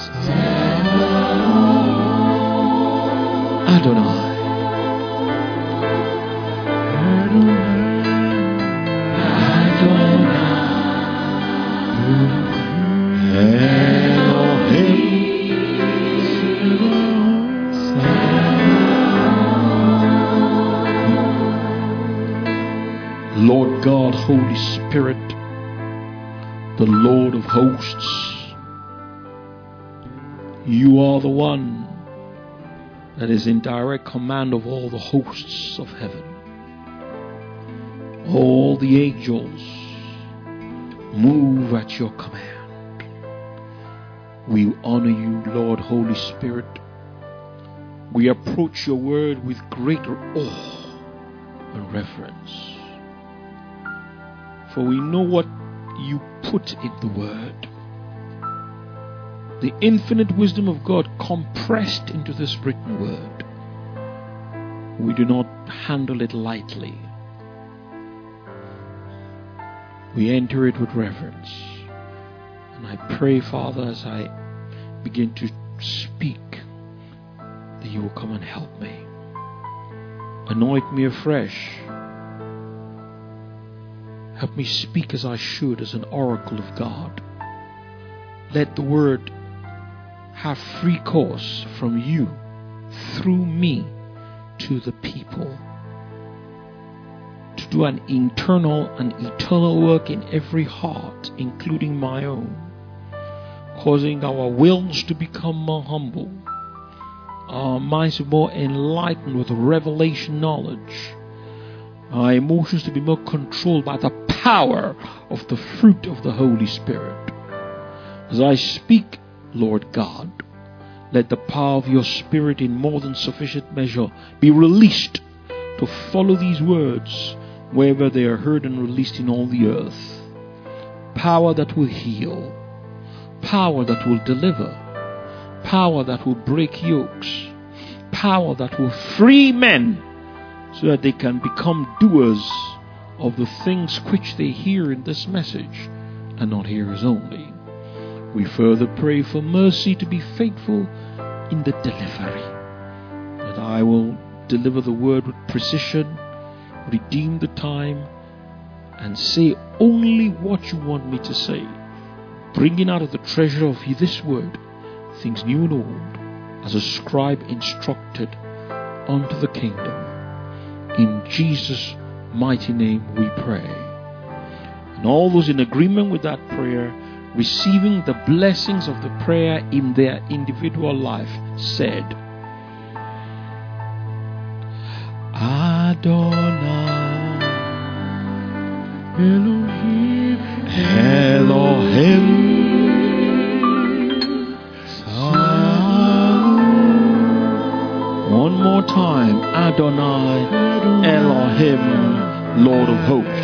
Adonai. Lord God, Holy Spirit, the Lord of hosts, you are the one that is in direct command of all the hosts of heaven. All the angels move at your command. We honor you, Lord, Holy Spirit. We approach your word with great awe and reverence. For we know what you put in the word. The infinite wisdom of God compressed into this written word. We do not handle it lightly. We enter it with reverence. And I pray, Father, as I begin to speak, that you will come and help me. Anoint me afresh. Help me speak as I should, as an oracle of God. Let the word have free course from you, through me, to the people. To do an internal and eternal work in every heart, including my own. Causing our wills to become more humble. Our minds more enlightened with revelation knowledge. Our emotions to be more controlled by the power of the fruit of the Holy Spirit. As I speak, Lord God, let the power of your Spirit in more than sufficient measure be released to follow these words wherever they are heard and released in all the earth. Power that will heal. Power that will deliver. Power that will break yokes. Power that will free men so that they can become doers of the things which they hear in this message and not hearers only. We further pray for mercy to be faithful in the delivery, that I will deliver the word with precision, redeem the time, and say only what you want me to say, bringing out of the treasure of this word things new and old, as a scribe instructed unto the kingdom. In Jesus' mighty name we pray. And all those in agreement with that prayer, receiving the blessings of the prayer in their individual life, said, Adonai Elohim Elohim one more time, Adonai Elohim, Lord of hosts.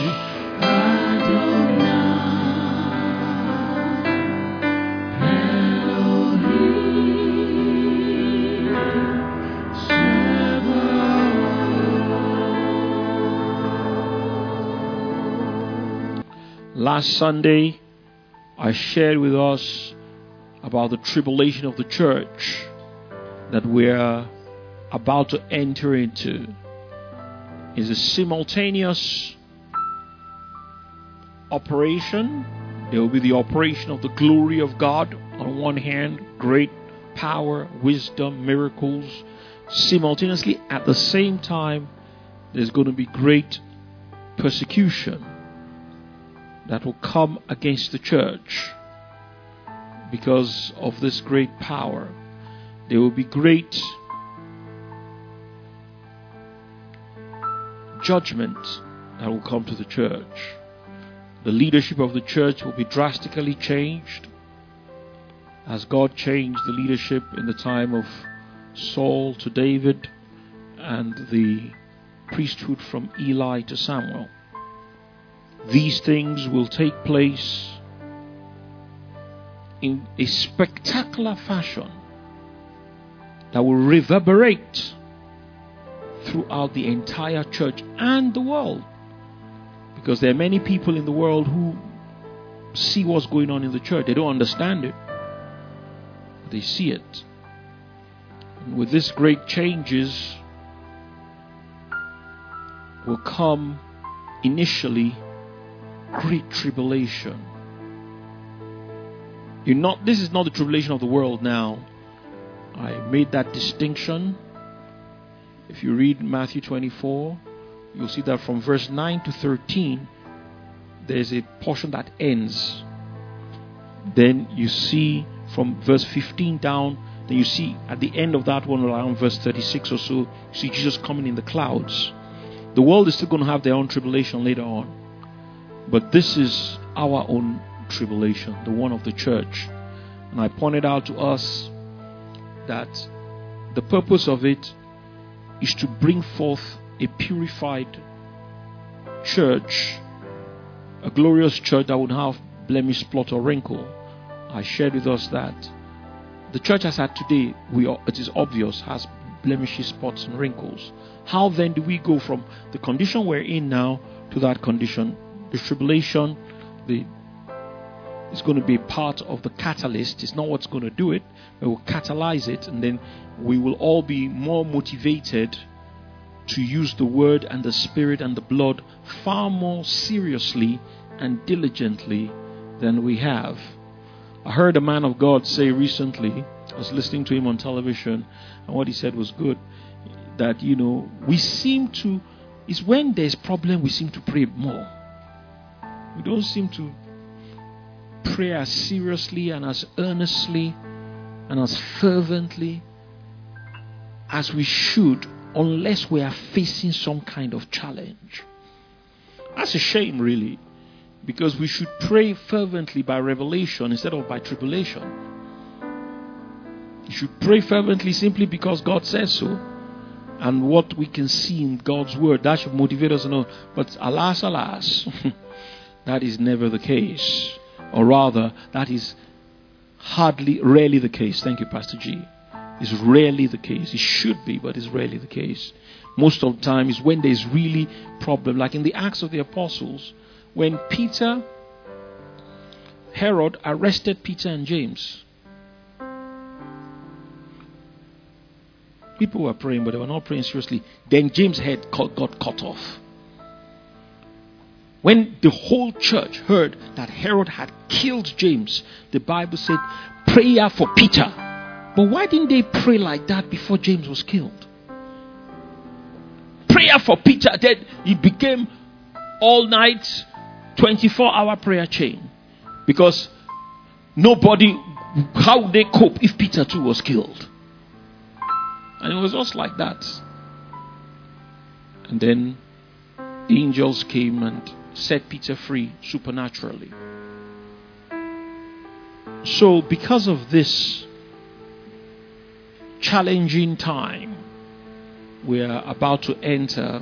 Last Sunday, I shared with us about the tribulation of the church that we're about to enter into. Is a simultaneous operation. There will be the operation of the glory of God on one hand, great power, wisdom, miracles. Simultaneously, at the same time, there's going to be great persecution that will come against the church because of this great power. There will be great judgment that will come to the church. The leadership of the church will be drastically changed, as God changed the leadership in the time of Saul to David and the priesthood from Eli to Samuel. These things will take place in a spectacular fashion that will reverberate throughout the entire church and the world. Because there are many people in the world who see what's going on in the church. They don't understand it. They see it. And with these great changes will come initially great tribulation. This is not the tribulation of the world now. I made that distinction. If you read Matthew 24, you'll see that from verse 9 to 13, there's a portion that ends. Then you see from verse 15 down, then you see at the end of that one, around verse 36 or so, you see Jesus coming in the clouds. The world is still going to have their own tribulation later on. But this is our own tribulation, the one of the church. And I pointed out to us that the purpose of it is to bring forth a purified church, a glorious church that would have blemish, spot, or wrinkle. I shared with us that the church as at today, it is obvious, has blemishes, spots, and wrinkles. How then do we go from the condition we're in now to that condition? The tribulation, it's going to be part of the catalyst. It's not what's going to do it. It will catalyze it, and then we will all be more motivated to use the word and the spirit and the blood far more seriously and diligently than we have. I heard a man of God say recently, I was listening to him on television, and what he said was good, that, we seem to, it's when there's problem we seem to pray more. We don't seem to pray as seriously and as earnestly and as fervently as we should, unless we are facing some kind of challenge. That's a shame, really, because we should pray fervently by revelation instead of by tribulation. You should pray fervently simply because God says so, and what we can see in God's word, that should motivate us to know. But alas, that is never the case. Or rather, that is rarely the case. Thank you, Pastor G. It's rarely the case. It should be, but it's rarely the case. Most of the time is when there's really problem. Like in the Acts of the Apostles, when Herod arrested Peter and James. People were praying, but they were not praying seriously. Then James' head got cut off. When the whole church heard that Herod had killed James, the Bible said, prayer for Peter. But why didn't they pray like that before James was killed? Prayer for Peter. Then it became all night, 24-hour prayer chain. Because how would they cope if Peter too was killed? And it was just like that. And then the angels came and set Peter free supernaturally. So because of this challenging time we are about to enter,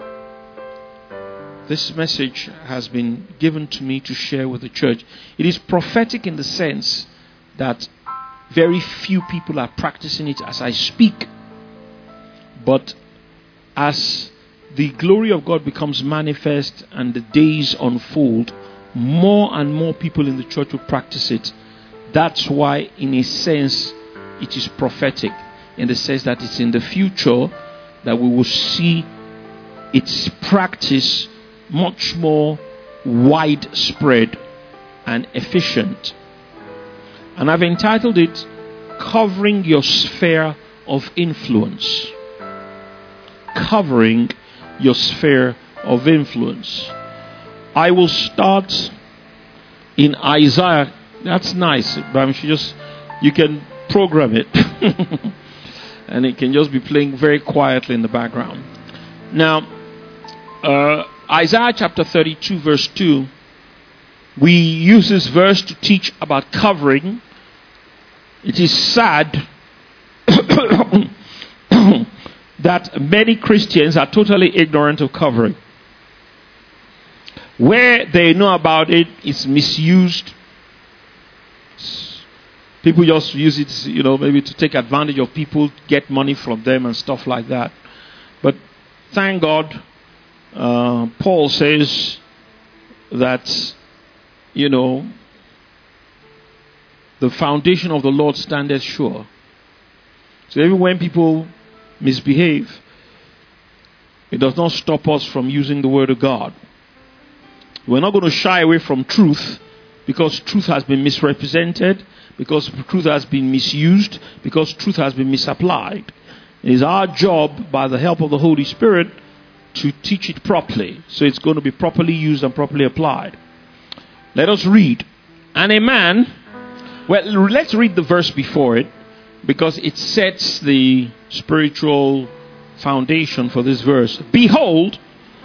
this message has been given to me to share with the church. It is prophetic in the sense that very few people are practicing it as I speak. But as the glory of God becomes manifest and the days unfold, more and more people in the church will practice it. That's why, in a sense, it is prophetic, in the sense that it's in the future that we will see its practice much more widespread and efficient. And I've entitled it, Covering Your Sphere of Influence. Covering your sphere of influence. I will start in Isaiah. That's nice, but you can program it and it can just be playing very quietly in the background. Now, Isaiah chapter 32 verse 2, we use this verse to teach about covering. It is sad that many Christians are totally ignorant of covering. Where they know about it, it's misused. People just use it, maybe to take advantage of people, get money from them and stuff like that. But thank God, Paul says that, the foundation of the Lord standeth sure. So even when people misbehave, it does not stop us from using the word of God. We're not going to shy away from truth because truth has been misrepresented, because truth has been misused, because truth has been misapplied. It is our job, by the help of the Holy Spirit, to teach it properly. So it's going to be properly used and properly applied. Let us read. And a man, well, let's read the verse before it, because it sets the spiritual foundation for this verse. Behold,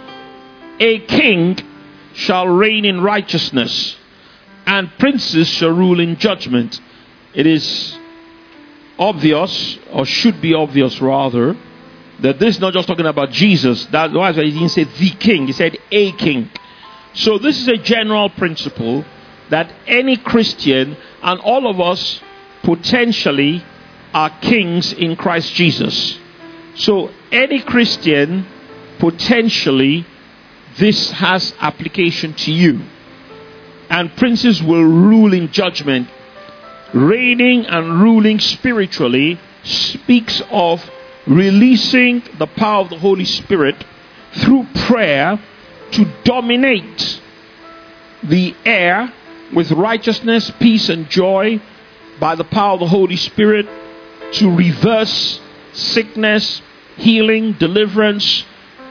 a king shall reign in righteousness, and princes shall rule in judgment. It is obvious, or should be obvious rather, that this is not just talking about Jesus. That's why he didn't say the king, he said a king. So this is a general principle that any Christian and all of us potentially are kings in Christ Jesus. So any Christian, potentially, this has application to you. And princes will rule in judgment. Reigning and ruling spiritually speaks of releasing the power of the Holy Spirit through prayer to dominate the air with righteousness, peace, and joy by the power of the Holy Spirit, to reverse sickness, healing, deliverance,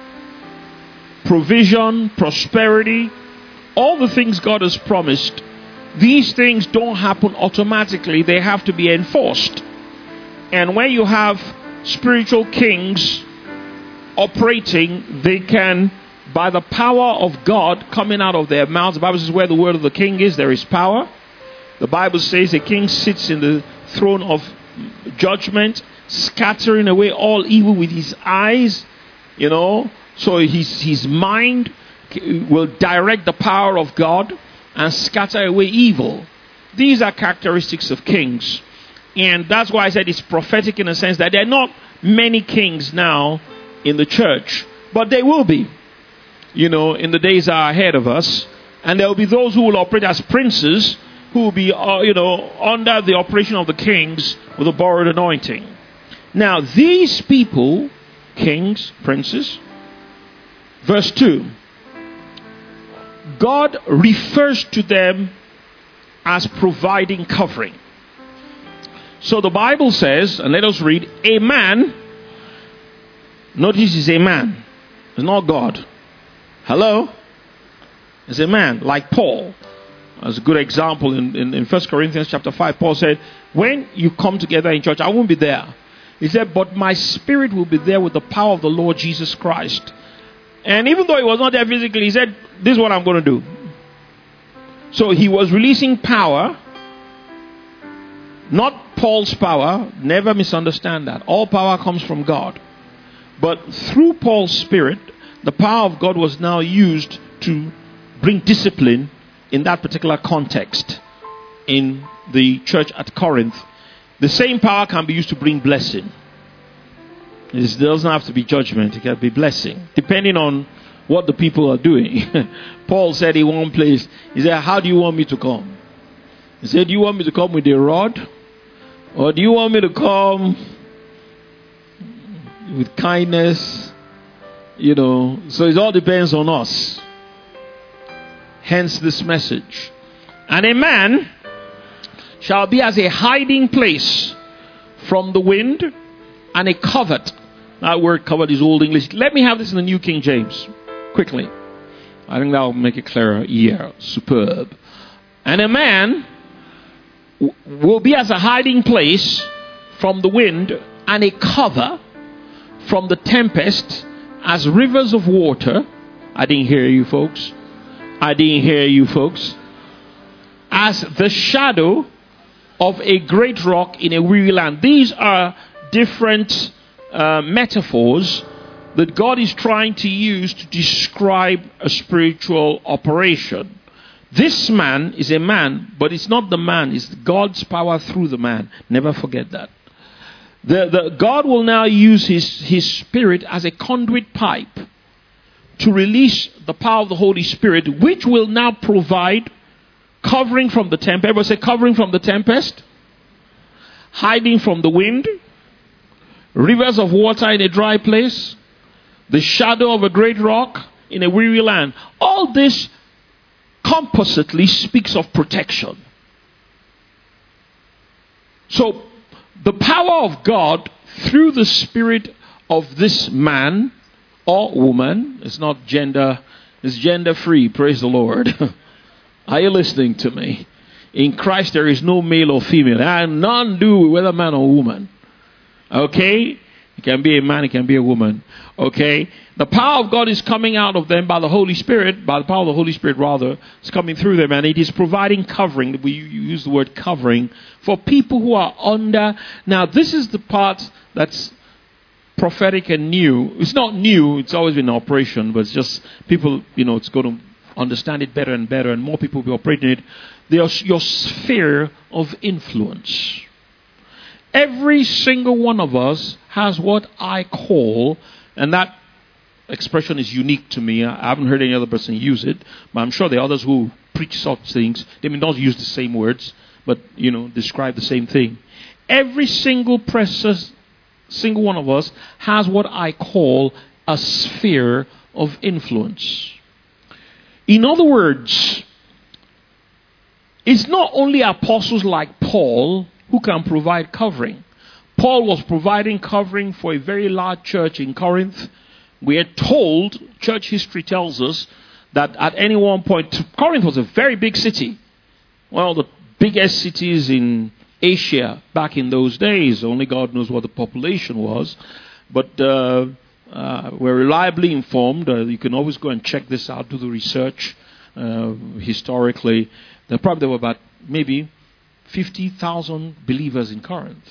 provision, prosperity, all the things God has promised. These things don't happen automatically. They have to be enforced. And when you have spiritual kings operating, they can, by the power of God coming out of their mouths. The Bible says where the word of the king is, there is power. The Bible says the king sits in the throne of judgment, scattering away all evil with his eyes. You know, so his mind will direct the power of God and scatter away evil. These are characteristics of kings. And that's why I said it's prophetic in a sense that there are not many kings now in the church, but they will be, you know, in the days that are ahead of us. And there will be those who will operate as princes, who will be, under the operation of the kings with a borrowed anointing. Now, these people, kings, princes, verse 2, God refers to them as providing covering. So the Bible says, and let us read, a man, notice it's a man, it's not God. Hello? It's a man, like Paul. As a good example, in 1 Corinthians chapter 5, Paul said, when you come together in church, I won't be there. He said, but my spirit will be there with the power of the Lord Jesus Christ. And even though he was not there physically, he said, this is what I'm going to do. So he was releasing power, not Paul's power. Never misunderstand that. All power comes from God. But through Paul's spirit, the power of God was now used to bring discipline in that particular context in the church at Corinth. The same power can be used to bring blessing. It doesn't have to be judgment. It can be blessing, depending on what the people are doing. Paul said in one place, he said, how do you want me to come? He said, do you want me to come with a rod? Or do you want me to come with kindness? You know, so it all depends on us. Hence this message. And a man shall be as a hiding place from the wind, and a covert. That word covert is Old English. Let me have this in the New King James. Quickly. I think that will make it clearer. Yeah, superb. And a man will be as a hiding place from the wind, and a cover from the tempest, as rivers of water. I didn't hear you folks. I didn't hear you folks. As the shadow of a great rock in a weary land. These are different metaphors that God is trying to use to describe a spiritual operation. This man is a man, but it's not the man, it's God's power through the man. Never forget that. God will now use his spirit as a conduit pipe to release the power of the Holy Spirit, which will now provide covering from the tempest. Everybody say covering from the tempest. Hiding from the wind. Rivers of water in a dry place. The shadow of a great rock in a weary land. All this compositely speaks of protection. So, the power of God through the spirit of this man or woman, it's not gender, it's gender free, praise the Lord. Are you listening to me? In Christ there is no male or female, and none do whether man or woman. Okay? It can be a man, it can be a woman. Okay? The power of God is coming out of them by the Holy Spirit, by the power of the Holy Spirit rather, it's coming through them, and it is providing covering. We use the word covering for people who are under. Now this is the part that's prophetic and new. It's not new, it's always been in operation, but it's just people, it's going to understand it better and better, and more people will be operating it. There's your sphere of influence. Every single one of us has what I call, and that expression is unique to me. I haven't heard any other person use it, but I'm sure there are others who preach such things. They may not use the same words, but, describe the same thing. Every single one of us has what I call a sphere of influence. In other words, it's not only apostles like Paul who can provide covering. Paul was providing covering for a very large church in Corinth. We are told, church history tells us, that at any one point, Corinth was a very big city. One of the biggest cities in Asia back in those days. Only God knows what the population was. But we're reliably informed. You can always go and check this out, do the research historically. There were about maybe 50,000 believers in Corinth.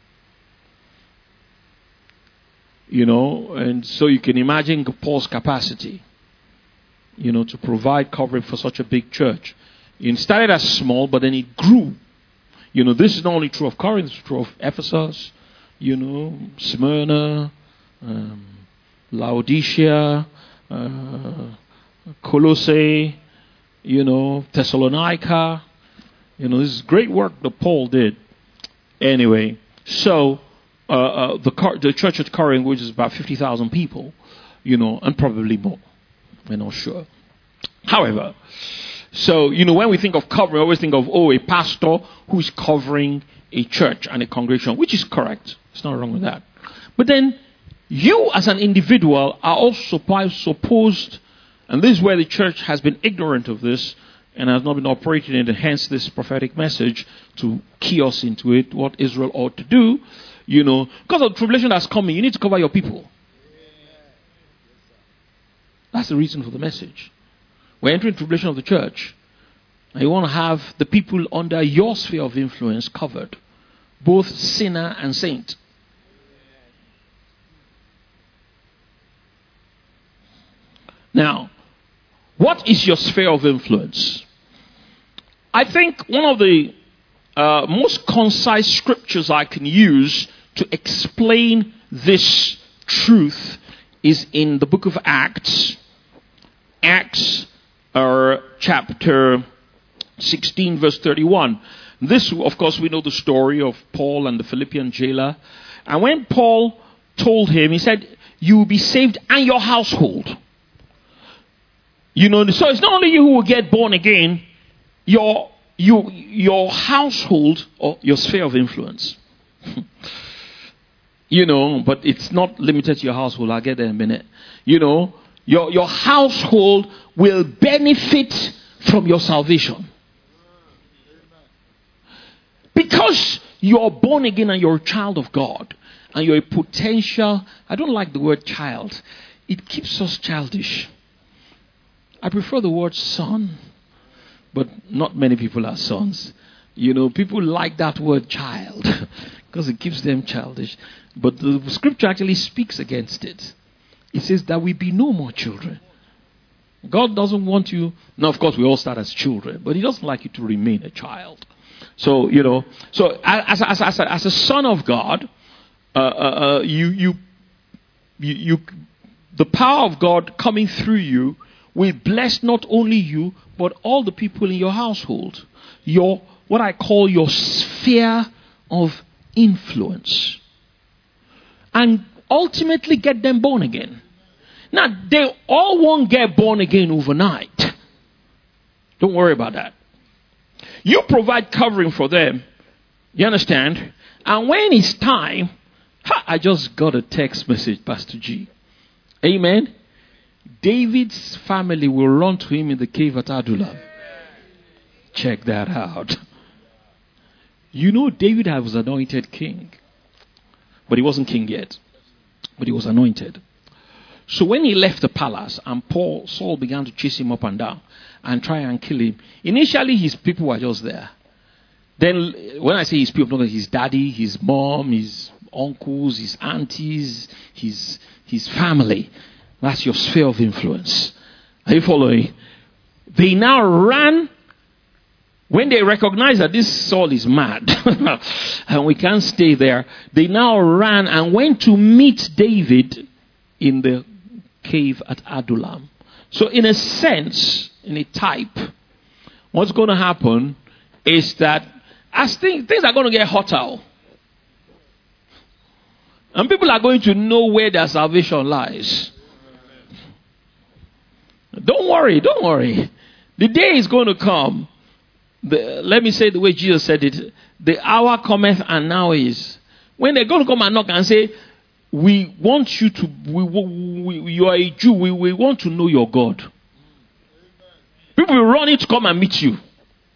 And so you can imagine Paul's capacity, to provide covering for such a big church. It started as small, but then it grew. This is not only true of Corinth, it's true of Ephesus, Smyrna, Laodicea, Colossae, Thessalonica. This is great work that Paul did. Anyway, so the church at Corinth, which is about 50,000 people, and probably more. We're not sure. However, so, when we think of covering, we always think of, a pastor who is covering a church and a congregation, which is correct. There's nothing wrong with that. But then, you as an individual are also supposed, and this is where the church has been ignorant of this, and has not been operating in it, hence this prophetic message to key us into it, what Israel ought to do, because of the tribulation that's coming, you need to cover your people. That's the reason for the message. We're entering tribulation of the church, and you want to have the people under your sphere of influence covered, both sinner and saint. Now, what is your sphere of influence? I think one of the most concise scriptures I can use to explain this truth is in the book of Acts. Acts chapter 16 verse 31. This, of course, we know the story of Paul and the Philippian jailer. And when Paul told him, he said, you will be saved and your household. So it's not only you who will get born again, your household or your sphere of influence. But it's not limited to your household. I'll get there in a minute. Your household will benefit from your salvation. Because you're born again and you're a child of God. And you're a potential, I don't like the word child. It keeps us childish. I prefer the word son. But not many people are sons. People like that word child. Because it keeps them childish. But the scripture actually speaks against it. It says that we be no more children. God doesn't want you. Now, of course, we all start as children, but He doesn't like you to remain a child. So, as a son of God, the power of God coming through you will bless not only you, but all the people in your household. What I call your sphere of influence. And ultimately get them born again. Now, they all won't get born again overnight. Don't worry about that. You provide covering for them. You understand? And when it's time, I just got a text message, Pastor G. Amen. David's family will run to him in the cave at Adullam. Check that out. You know, David was anointed king. But he wasn't king yet. But he was anointed. So when he left the palace and Saul began to chase him up and down and try and kill him, initially his people were just there. Then when I say his people, his daddy, his mom, his uncles, his aunties, his family. That's your sphere of influence. Are you following? They now ran when they recognize that this Saul is mad and we can't stay there. They now ran and went to meet David in the cave at Adullam. So in a sense, in a type, what's going to happen is that as things are going to get hotter, and people are going to know where their salvation lies. Don't worry. The day is going to come. Let me say the way Jesus said it. The hour cometh and now is. When they're going to come and knock and say, we want you to, you are a Jew, we want to know your God. People will run in to come and meet you.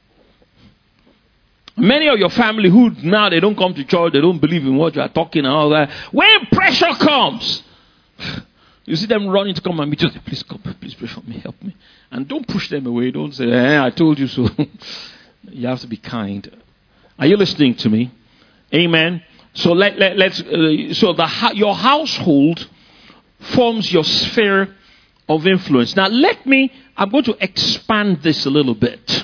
Many of your family who now they don't come to church, they don't believe in what you are talking and all that. When pressure comes, you see them running to come and meet you. Please come, please pray for me, help me. And don't push them away. Don't say, I told you so. You have to be kind. Are you listening to me? Amen. So your household forms your sphere of influence. Now I'm going to expand this a little bit.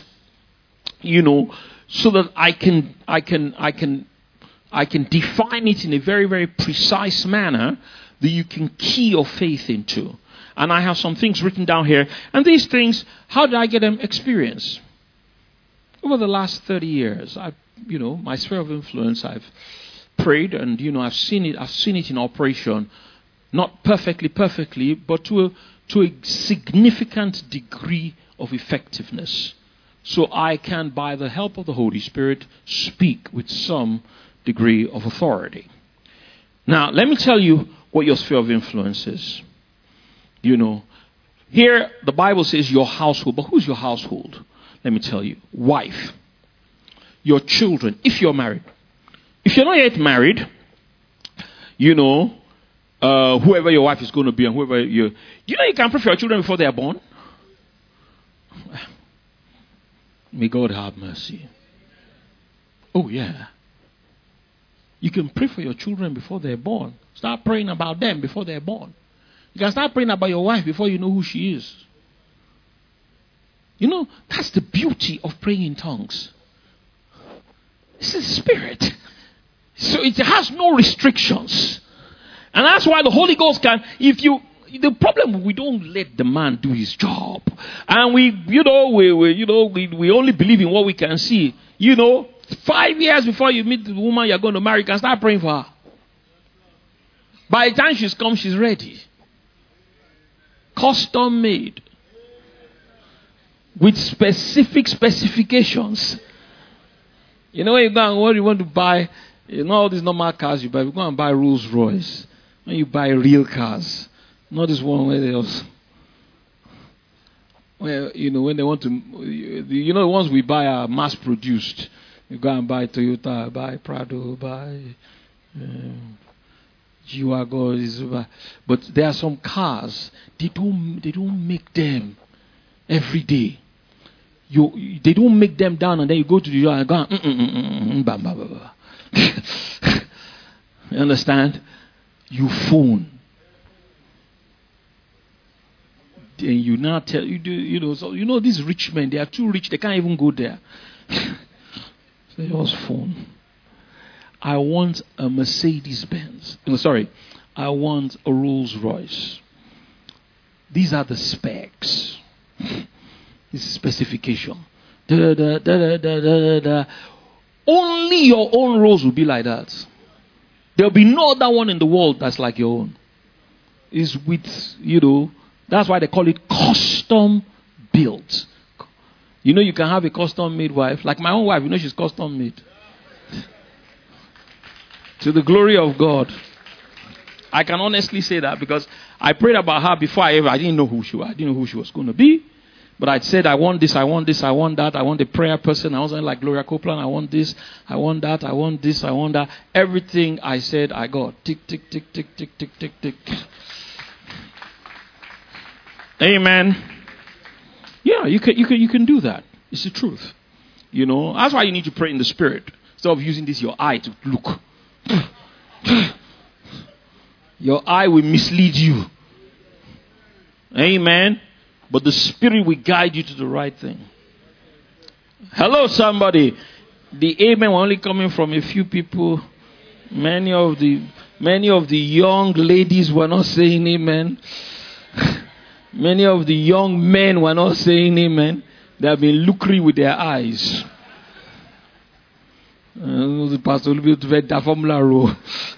So that I can define it in a very, very precise manner that you can key your faith into. And I have some things written down here. And these things, how did I get them experience? Over the last 30 years, my sphere of influence, I've prayed and, I've seen it in operation. Not perfectly, but to a significant degree of effectiveness. So I can, by the help of the Holy Spirit, speak with some degree of authority. Now, let me tell you what your sphere of influence is. Here the Bible says your household. But who's your household? Let me tell you. Wife. Your children, if you're married. If you're not yet married, whoever your wife is going to be and whoever you can pray for your children before they are born. May God have mercy. Oh, yeah. You can pray for your children before they're born. Start praying about them before they're born. You can start praying about your wife before you know who she is. That's the beauty of praying in tongues. It's a spirit. So it has no restrictions. And that's why the Holy Ghost can, the problem, we don't let the man do his job. And we only believe in what we can see. 5 years before you meet the woman you're going to marry, you can start praying for her. By the time she's come, she's ready. Custom made. With specific specifications. You go and what you want to buy, all these normal cars you buy, you go and buy Rolls Royce. When you buy real cars. Not this one where they also, when they want to, the ones we buy are mass produced. You go and buy Toyota, buy Prado, buy G-Wagon. But there are some cars, they don't make them every day. They don't make them down and then you go to the yard and go, You understand? You phone. And you now tell these rich men, they are too rich, they can't even go there. So they just phone. I want a Mercedes Benz. I want a Rolls Royce. These are the specs. These This is specification. Da, da, da, da, da, da, da. Only your own rose will be like that. There'll be no other one in the world that's like your own. It's with, that's why they call it custom built. You can have a custom made wife. Like my own wife, she's custom made. To the glory of God. I can honestly say that because I prayed about her before I didn't know who she was. I didn't know who she was going to be. But I said, I want this, I want this, I want that. I want a prayer person. I wasn't like Gloria Copeland. I want this, I want that, I want this, I want that. Everything I said, I got. Tick, tick, tick, tick, tick, tick, tick, tick. Amen. Yeah, you can do that. It's the truth. That's why you need to pray in the spirit. Instead of using this your eye to look. Your eye will mislead you. Amen. But the Spirit will guide you to the right thing. Hello, somebody. The amen were only coming from a few people. Many of the young ladies were not saying amen. Many of the young men were not saying amen. They have been looking with their eyes. The pastor will be the formula row.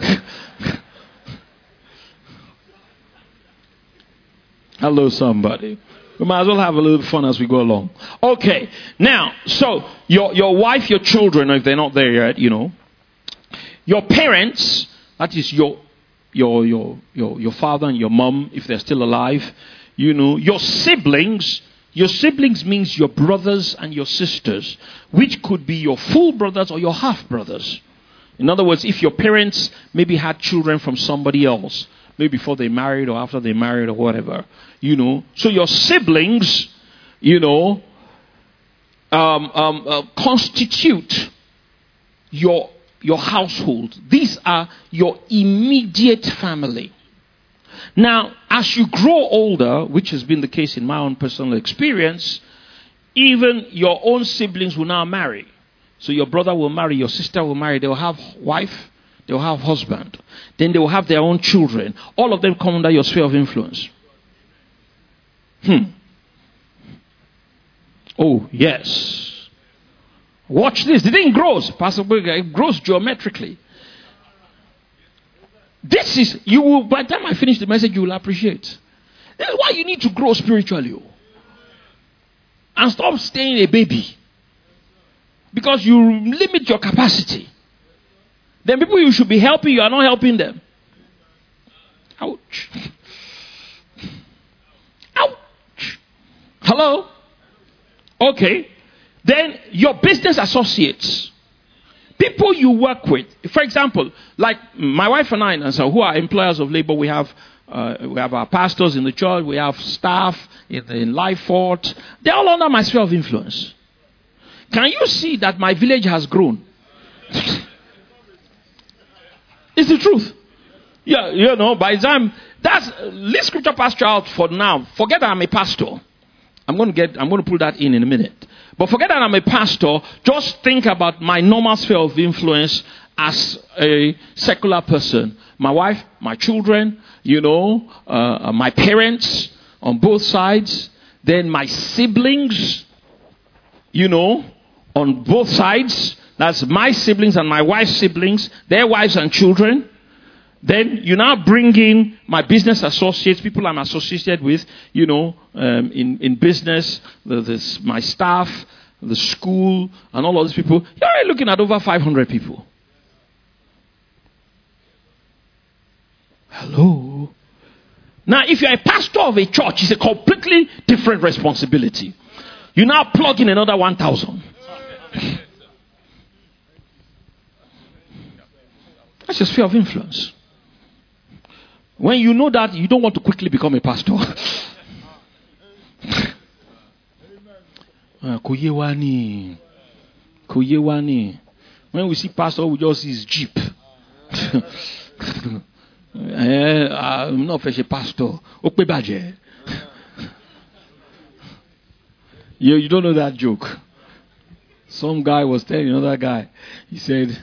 Hello, somebody. We might as well have a little fun as we go along. Okay. Now, so your wife, your children, if they're not there yet, your parents, that is your father and your mom, if they're still alive, your siblings. Your siblings means your brothers and your sisters, which could be your full brothers or your half brothers. In other words, if your parents maybe had children from somebody else, maybe before they married or after they married or whatever, So your siblings, constitute your household. These are your immediate family. Now, as you grow older, which has been the case in my own personal experience, even your own siblings will now marry. So your brother will marry, your sister will marry, they will have wife, they will have husband. Then they will have their own children. All of them come under your sphere of influence. Oh, yes. Watch this. The thing grows. Pastor Berger, it grows geometrically. This is, by the time I finish the message, you will appreciate. This is why you need to grow spiritually. And stop staying a baby. Because you limit your capacity. Then people you should be helping, you are not helping them. Ouch. Ouch. Hello? Okay. Then your business associates. People you work with. For example, like my wife and I, who are employers of labor, we have our pastors in the church, we have staff in Life Fort. They're all under my sphere of influence. Can you see that my village has grown? It's the truth. Yeah, by the time leave scripture pastor out for now. Forget that I'm a pastor. I'm going to pull that in a minute. But forget that I'm a pastor. Just think about my normal sphere of influence as a secular person. My wife, my children, my parents on both sides. Then my siblings, on both sides. That's my siblings and my wife's siblings, their wives and children. Then you now bring in my business associates, people I'm associated with, in business, my staff, the school, and all of these people. You're already looking at over 500 people. Hello? Now, if you're a pastor of a church, it's a completely different responsibility. You now plug in another 1,000. That's your sphere of influence. When you know that, you don't want to quickly become a pastor. Kuyewani. When we see pastor, we just see his jeep. I'm not a pastor. You don't know that joke. Some guy was telling another guy. He said,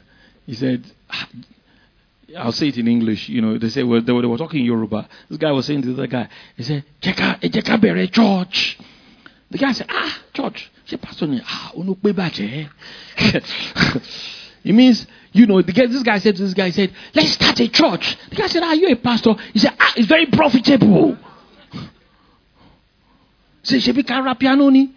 I'll say it in English. They say they were talking Yoruba. This guy was saying to the other guy, he said, Jeka bere church. The guy said, church. She pastor it means, this guy said to this guy, he said, let's start a church. The guy said, are you a pastor? He said, it's very profitable. He said, Shebi can piano ni.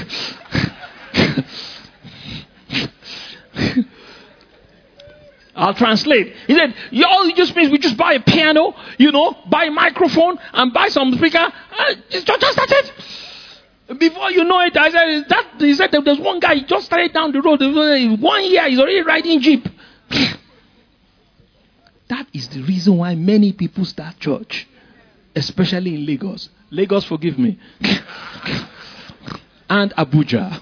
I'll translate. He said, all it just means we just buy a piano, buy a microphone and buy some speaker. Just started. Before you know it, he said there's one guy, he just started down the road. 1 year, he's already riding Jeep. That is the reason why many people start church, especially in Lagos. Lagos, forgive me. And Abuja.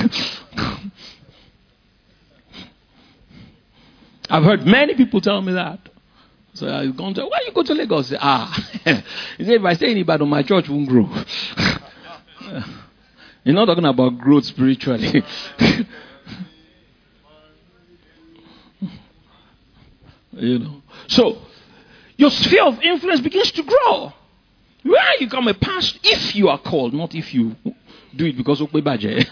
I've heard many people tell me that. So I've gone to, why you go to Lagos? He said, if I stay in Ibadan, my church won't grow. You're not talking about growth spiritually. So your sphere of influence begins to grow. Where you become a pastor, if you are called, not if you do it because of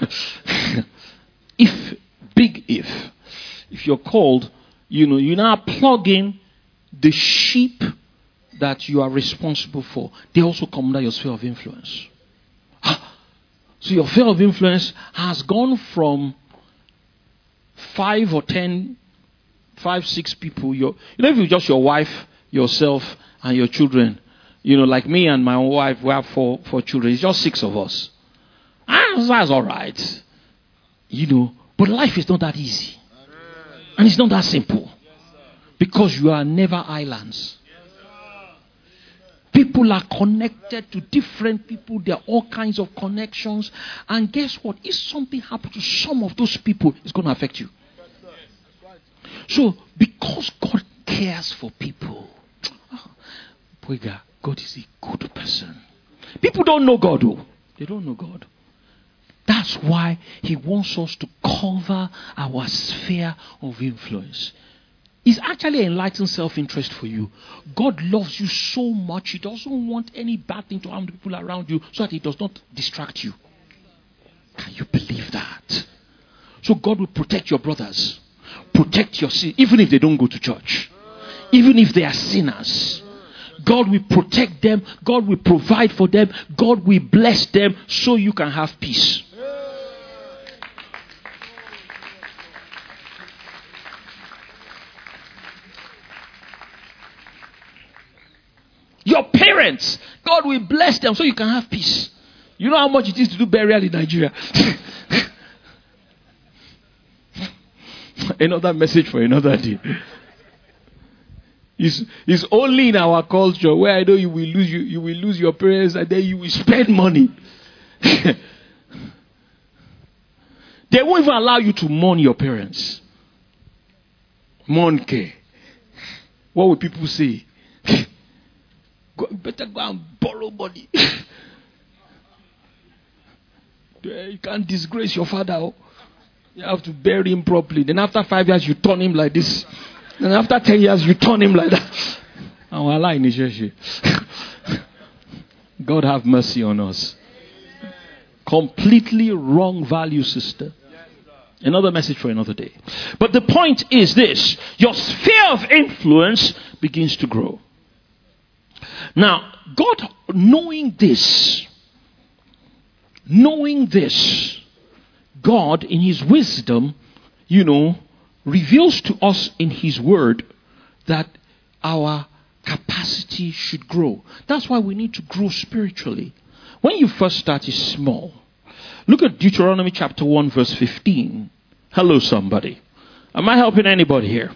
if you're called, you now plug in the sheep that you are responsible for. They also come under your sphere of influence. So your sphere of influence has gone from 5 or 10, 5, 6 people. If you're just your wife, yourself, and your children, like me and my wife, we have four children. It's just 6 of us. That's all right. But life is not that easy. And it's not that simple. Because you are never islands. People are connected to different people. There are all kinds of connections. And guess what? If something happens to some of those people, it's going to affect you. So, because God cares for people, God is a good person. People don't know God, though. They don't know God. That's why He wants us to cover our sphere of influence. It's actually enlightened self-interest for you. God loves you so much, He doesn't want any bad thing to harm the people around you so that He does not distract you. Can you believe that? So God will protect your brothers. Protect your sin, even if they don't go to church. Even if they are sinners. God will protect them. God will provide for them. God will bless them so you can have peace. Your parents, God will bless them so you can have peace. You know how much it is to do burial in Nigeria? Another message for another day. It's only in our culture where I know you will lose your parents and then you will spend money. They won't even allow you to mourn your parents. Mourn care. What will people say? Better go and borrow money. You can't disgrace your father. You have to bury him properly. Then after 5 years, you turn him like this. And after 10 years, you turn him like that. God have mercy on us. Completely wrong value system. Another message for another day. But the point is this. Your sphere of influence begins to grow. Now, God, knowing this, God in His wisdom, reveals to us in His word that our capacity should grow. That's why we need to grow spiritually. When you first start, it's small. Look at Deuteronomy chapter 1 verse 15. Hello, somebody. Am I helping anybody here?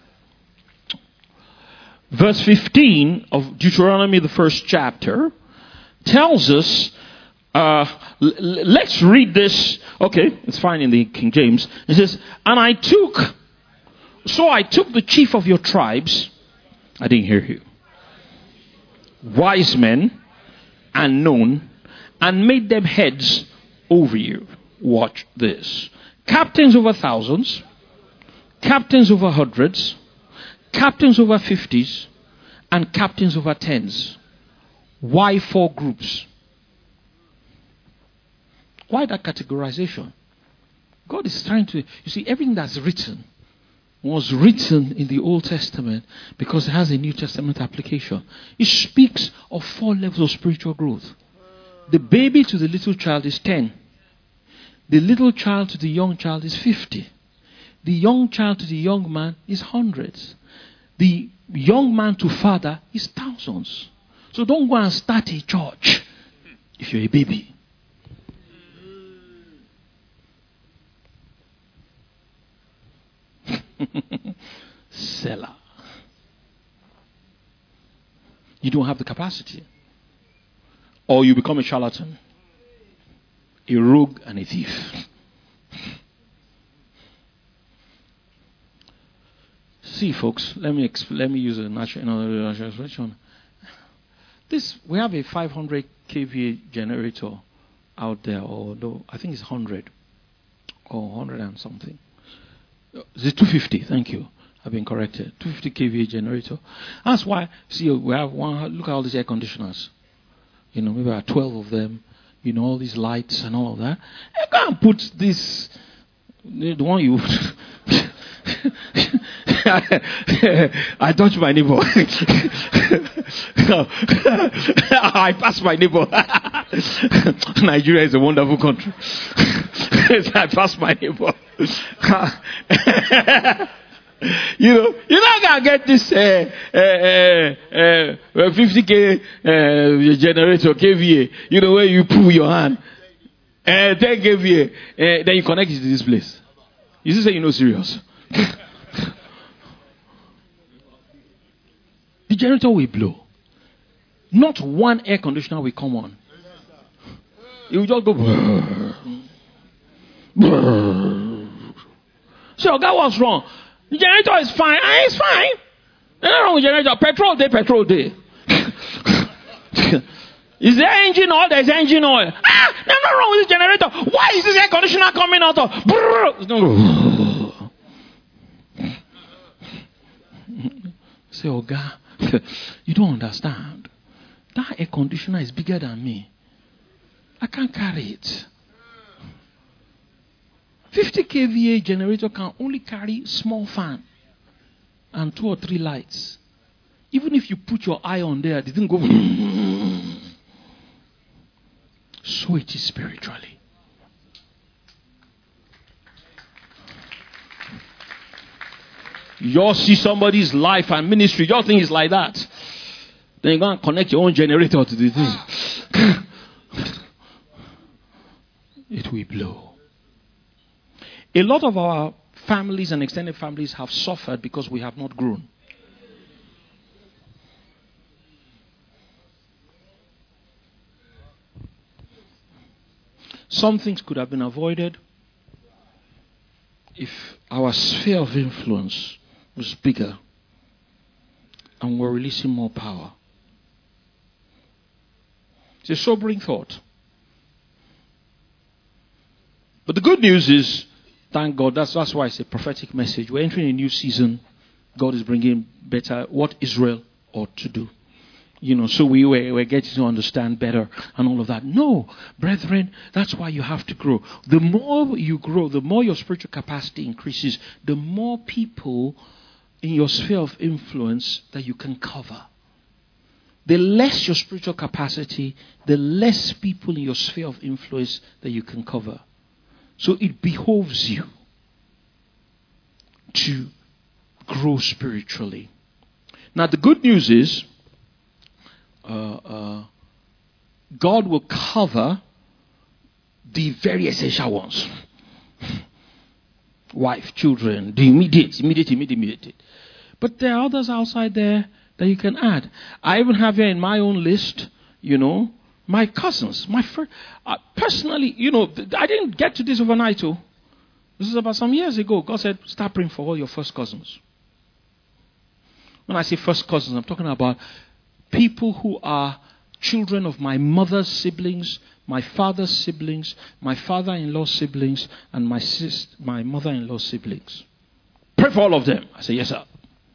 Verse 15 of Deuteronomy, the first chapter, tells us, let's read this. Okay, it's fine in the King James. It says, and I took the chief of your tribes, I didn't hear you, wise men and known, and made them heads over you. Watch this. Captains over thousands, captains over hundreds, captains over 50s, and captains over 10s. Why 4 groups? Why that categorization? God is trying to, you see, everything that's written was written in the Old Testament because it has a New Testament application. It speaks of 4 levels of spiritual growth. The baby to the little child is 10. The little child to the young child is 50. The young child to the young man is hundreds. The young man to father is thousands. So don't go and start a church if you're a baby. Seller. You don't have the capacity. Or you become a charlatan, a rogue, and a thief. See, folks, let me use another illustration. We have a 500 kVA generator out there, or no, I think it's 100 or 100 and something. It's 250. Thank you. I've been corrected. 250 kVA generator. That's why. See, we have one. Look at all these air conditioners. Maybe about 12 of them. All these lights and all of that. I can't put this. The one you. I touched my neighbor. I passed my neighbor. Nigeria is a wonderful country. I passed my neighbor. You're not gonna get this 50k generator kVA. Where you pull your hand, 10 kVA, then you connect it to this place. You just say serious. The generator will blow. Not one air conditioner will come on. It will just go. So, God, what's wrong? The generator is fine. It's fine. There's nothing wrong with the generator. Petrol day. Is there engine oil? There's engine oil. There's nothing wrong with the generator. Why is this air conditioner coming out of? Say, oh God, you don't understand. That air conditioner is bigger than me. I can't carry it. 50 kVA generator can only carry small fan and 2 or 3 lights. Even if you put your eye on there, it didn't go. So it is spiritually. You see somebody's life and ministry, you think it's like that. Then you're going to connect your own generator to the thing. It will blow. A lot of our families and extended families have suffered because we have not grown. Some things could have been avoided if our sphere of influence was bigger and we're releasing more power. It's a sobering thought. But the good news is, thank God, that's why it's a prophetic message. We're entering a new season. God is bringing better what Israel ought to do. So we're getting to understand better and all of that. No, brethren, that's why you have to grow. The more you grow, the more your spiritual capacity increases, the more people in your sphere of influence that you can cover. The less your spiritual capacity, the less people in your sphere of influence that you can cover. So it behoves you to grow spiritually. Now the good news is, God will cover the very essential ones. Wife, children, the immediate. But there are others outside there that you can add. I even have here in my own list, my cousins, my friend. Personally, I didn't get to this overnight. This is about some years ago. God said, start praying for all your first cousins. When I say first cousins, I'm talking about people who are children of my mother's siblings, my father's siblings, my father-in-law's siblings, and my mother-in-law's siblings. Pray for all of them. I say, yes, sir.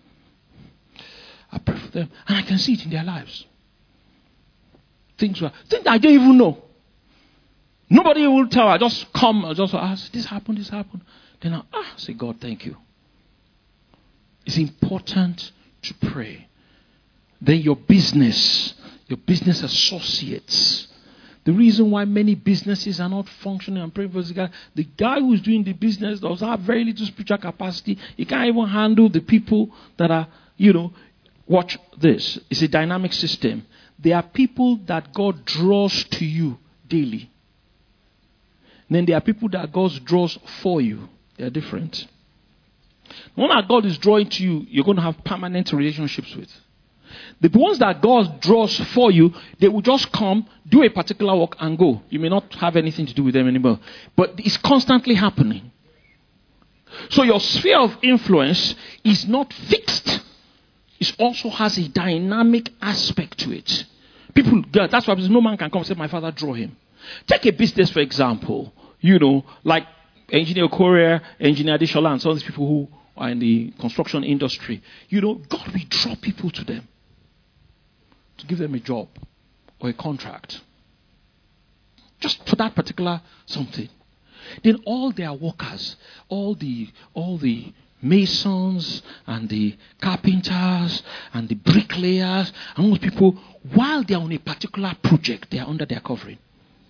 I pray for them, and I can see it in their lives. Things I don't even know. Nobody will tell. I just come. I just ask, this happened. Then I say, God, thank you. It's important to pray. Then your business associates. The reason why many businesses are not functioning and praying for the guy who's doing the business does have very little spiritual capacity. He can't even handle the people that are, watch this. It's a dynamic system. There are people that God draws to you daily. Then there are people that God draws for you. They are different. The one that God is drawing to you, you're going to have permanent relationships with. The ones that God draws for you, they will just come, do a particular work and go. You may not have anything to do with them anymore. But it's constantly happening. So your sphere of influence is not fixed. It also has a dynamic aspect to it. People, that's why no man can come and say, my father draw him. Take a business, for example. Like Engineer Korea, Engineer Adishola, and some of these people who are in the construction industry. God will draw people to them to give them a job or a contract. Just for that particular something. Then all their workers, all the masons and the carpenters and the bricklayers and most people, while they are on a particular project, they are under their covering.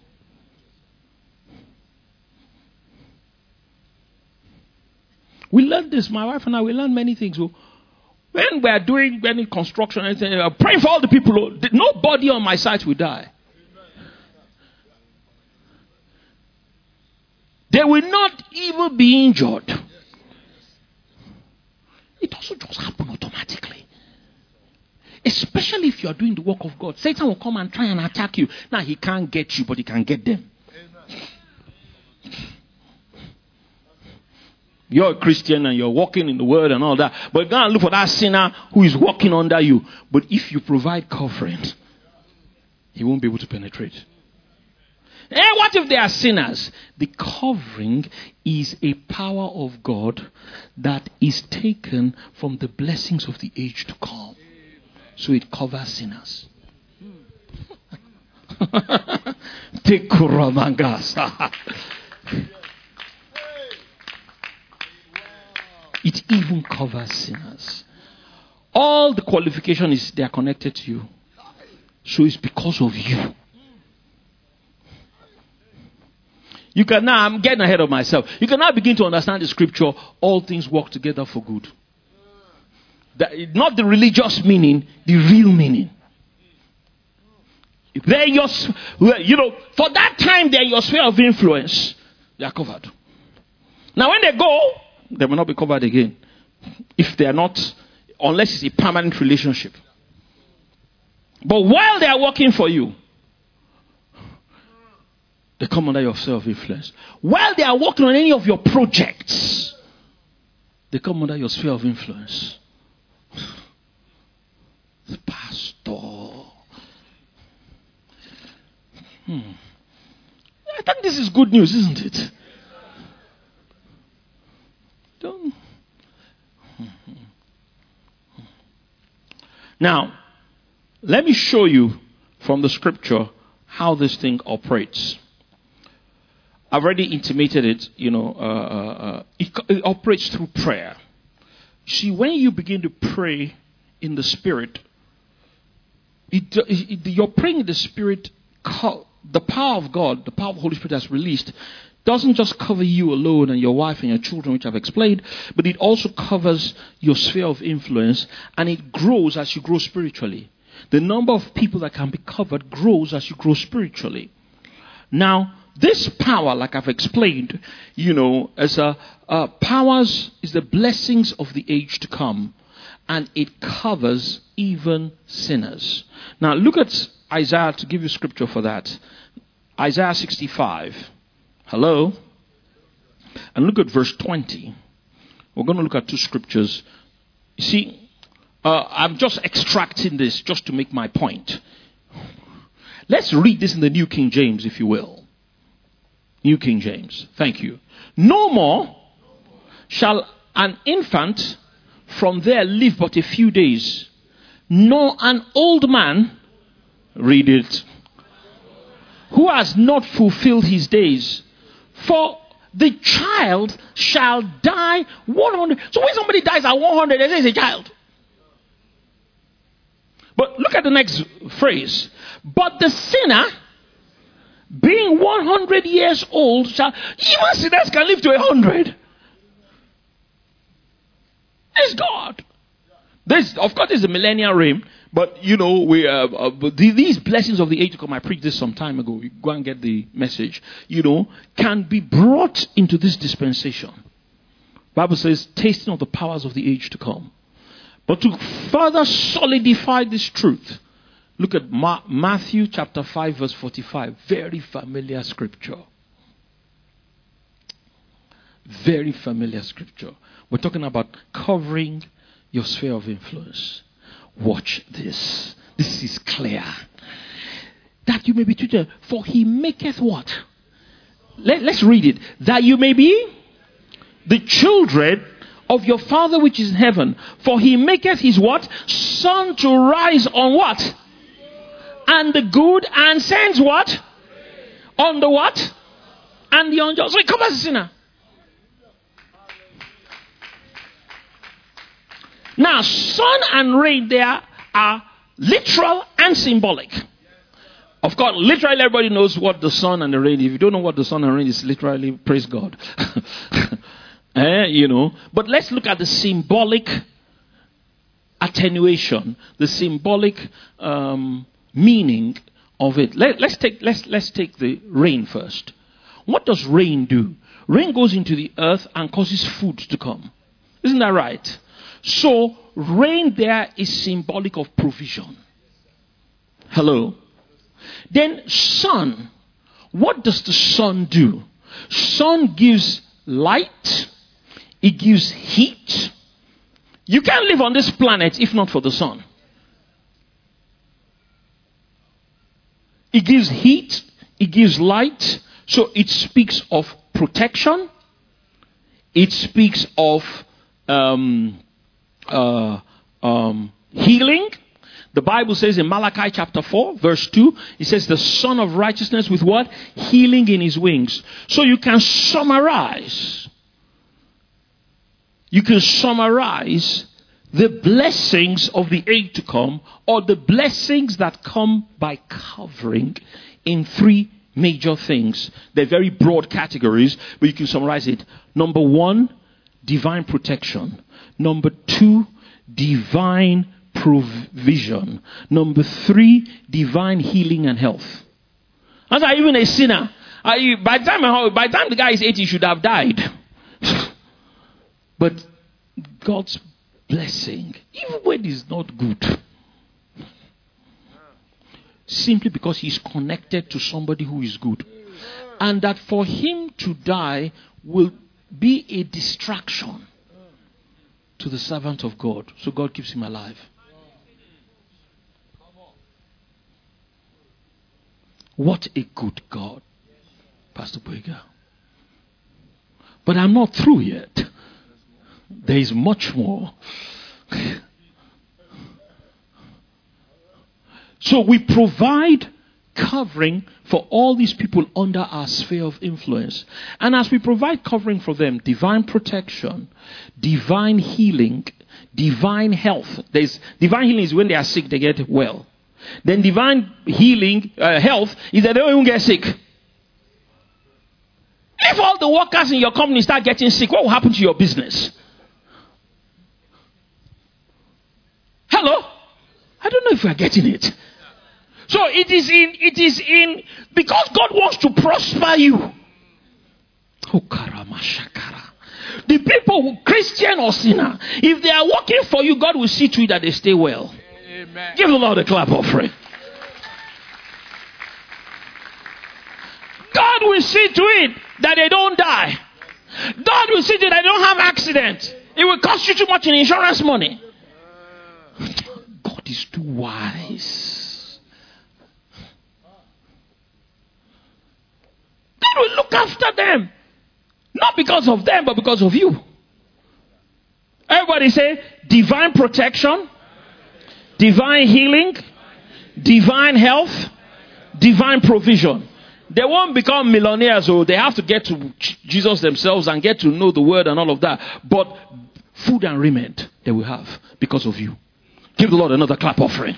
We learned this, my wife and I, we learned many things. So when we are doing any construction, I'm praying for all the people. Nobody on my site will die. They will not even be injured. It also just happen automatically. Especially if you are doing the work of God. Satan will come and try and attack you. Now he can't get you, but he can get them. You're a Christian and you're walking in the word and all that. But go and look for that sinner who is walking under you. But if you provide covering, he won't be able to penetrate. What if they are sinners? The covering is a power of God that is taken from the blessings of the age to come. So it covers sinners. Take Kuramangas. It even covers sinners. All the qualification is they are connected to you. So it's because of you. You can now, I'm getting ahead of myself. You can now begin to understand the scripture. All things work together for good. Not the religious meaning, the real meaning. They're for that time they're your sphere of influence. They are covered. Now when they go, they will not be covered again. If they are not, unless it's a permanent relationship. But while they are working for you, they come under your sphere of influence. While they are working on any of your projects, they come under your sphere of influence. Pastor. I think this is good news, isn't it? Now, let me show you from the scripture how this thing operates. I've already intimated it, it operates through prayer. See, when you begin to pray in the Spirit, you're praying in the Spirit, the power of God, the power of the Holy Spirit that's released, doesn't just cover you alone and your wife and your children, which I've explained, but it also covers your sphere of influence, and it grows as you grow spiritually. The number of people that can be covered grows as you grow spiritually. Now, this power, like I've explained, as powers is the blessings of the age to come, and it covers even sinners. Now, look at Isaiah to give you scripture for that. Isaiah 65. Hello? And look at verse 20. We're going to look at two scriptures. You see, I'm just extracting this just to make my point. Let's read this in the New King James, if you will. New King James. Thank you. No more shall an infant from there live but a few days, nor an old man, read it, who has not fulfilled his days. For the child shall die 100. So when somebody dies at 100, they say it's a child. But look at the next phrase. But the sinner, being 100 years old, shall... Even sinners can live to 100. It's God. Of course, it's the millennial reign. But, you know, these blessings of the age to come, I preached this some time ago. You go and get the message. You know, can be brought into this dispensation. Bible says, tasting of the powers of the age to come. But to further solidify this truth, look at Matthew chapter 5 verse 45. Very familiar scripture. Very familiar scripture. We're talking about covering your sphere of influence. Watch this. This is clear. That you may be treated. For he maketh what? Let's read it. That you may be the children of your Father which is in heaven. For he maketh his what? Sun to rise on what? And the good, and sends what? On the what? And the unjust. So he covers the sinner. Now, sun and rain there are literal and symbolic. Of course, literally everybody knows what the sun and the rain is. If you don't know what the sun and rain is, literally, praise God. You know. But let's look at the symbolic attenuation, the symbolic meaning of it. Let's take the rain first. What does rain do? Rain goes into the earth and causes food to come. Isn't that right? So, rain there is symbolic of provision. Hello? Then, sun. What does the sun do? Sun gives light. It gives heat. You can't live on this planet if not for the sun. It gives heat. It gives light. So, it speaks of protection. It speaks of healing. The Bible says in Malachi chapter 4 verse 2, it says the Son of Righteousness with what? Healing in his wings. So you can summarize the blessings of the age to come, or the blessings that come by covering, in three major things. They're very broad categories, but you can summarize it. Number one, divine protection. Number two, divine provision. Number three, divine healing and health. That's why even a sinner, by the time the guy is 80, he should have died. But God's blessing, even when it's not good, simply because he's connected to somebody who is good. And that for him to die will be a distraction to the servant of God. So God keeps him alive. What a good God, Pastor Boyga. But I'm not through yet. There is much more. So we provide covering for all these people under our sphere of influence. And as we provide covering for them, divine protection, divine healing, divine health. Divine healing is when they are sick, they get well. Then divine healing, health, is that they don't even get sick. If all the workers in your company start getting sick, what will happen to your business? Hello? I don't know if we are getting it. So it is in, because God wants to prosper you. The people, Christian or sinner, if they are working for you, God will see to it that they stay well. Amen. Give the Lord a clap offering. God will see to it that they don't die. God will see to it that they don't have accidents. It will cost you too much in insurance money. God is too wise. God will look after them. Not because of them, but because of you. Everybody say, divine protection, divine healing, divine health, divine provision. They won't become millionaires, so they have to get to Jesus themselves and get to know the word and all of that. But food and raiment they will have because of you. Give the Lord another clap offering.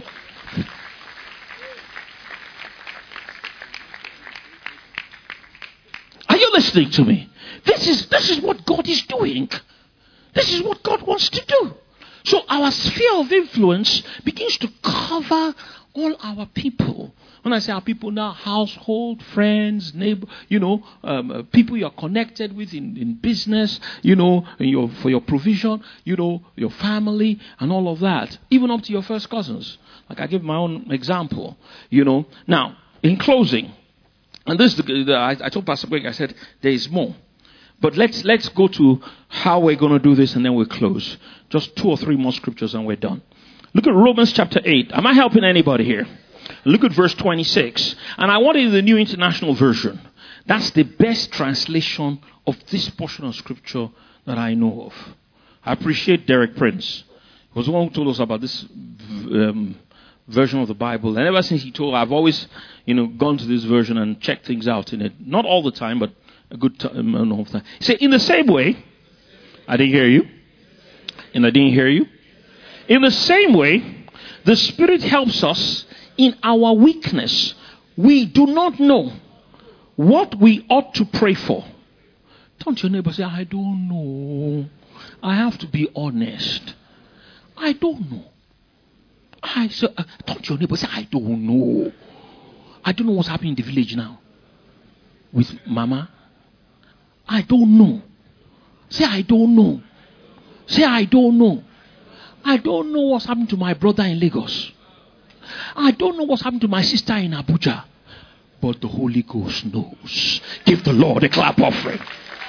Are you listening to me? This is what God is doing. This is what God wants to do. So our sphere of influence begins to cover all our people. When I say our people now, household, friends, neighbor, people you're connected with in business, for your provision, your family and all of that. Even up to your first cousins. Like I give my own example, Now, in closing, and this, I told Pastor Greg, I said, there is more. But let's go to how we're going to do this and then we'll close. Just 2 or 3 more scriptures and we're done. Look at Romans chapter 8. Am I helping anybody here? Look at verse 26. And I want it in the New International Version. That's the best translation of this portion of scripture that I know of. I appreciate Derek Prince. He was the one who told us about this version of the Bible. And ever since he told, I've always, gone to this version and checked things out in it. Not all the time, but a good time. He said, in the same way, I didn't hear you. And I didn't hear you. In the same way, the Spirit helps us in our weakness. We do not know what we ought to pray for. Don't your neighbor say, I don't know. I have to be honest. I don't know. Don't your neighbor say, I don't know. I don't know what's happening in the village now with Mama. I don't know. Say, I don't know. Say, I don't know. I don't know what's happened to my brother in Lagos. I don't know what's happened to my sister in Abuja. But the Holy Ghost knows. Give the Lord a clap offering.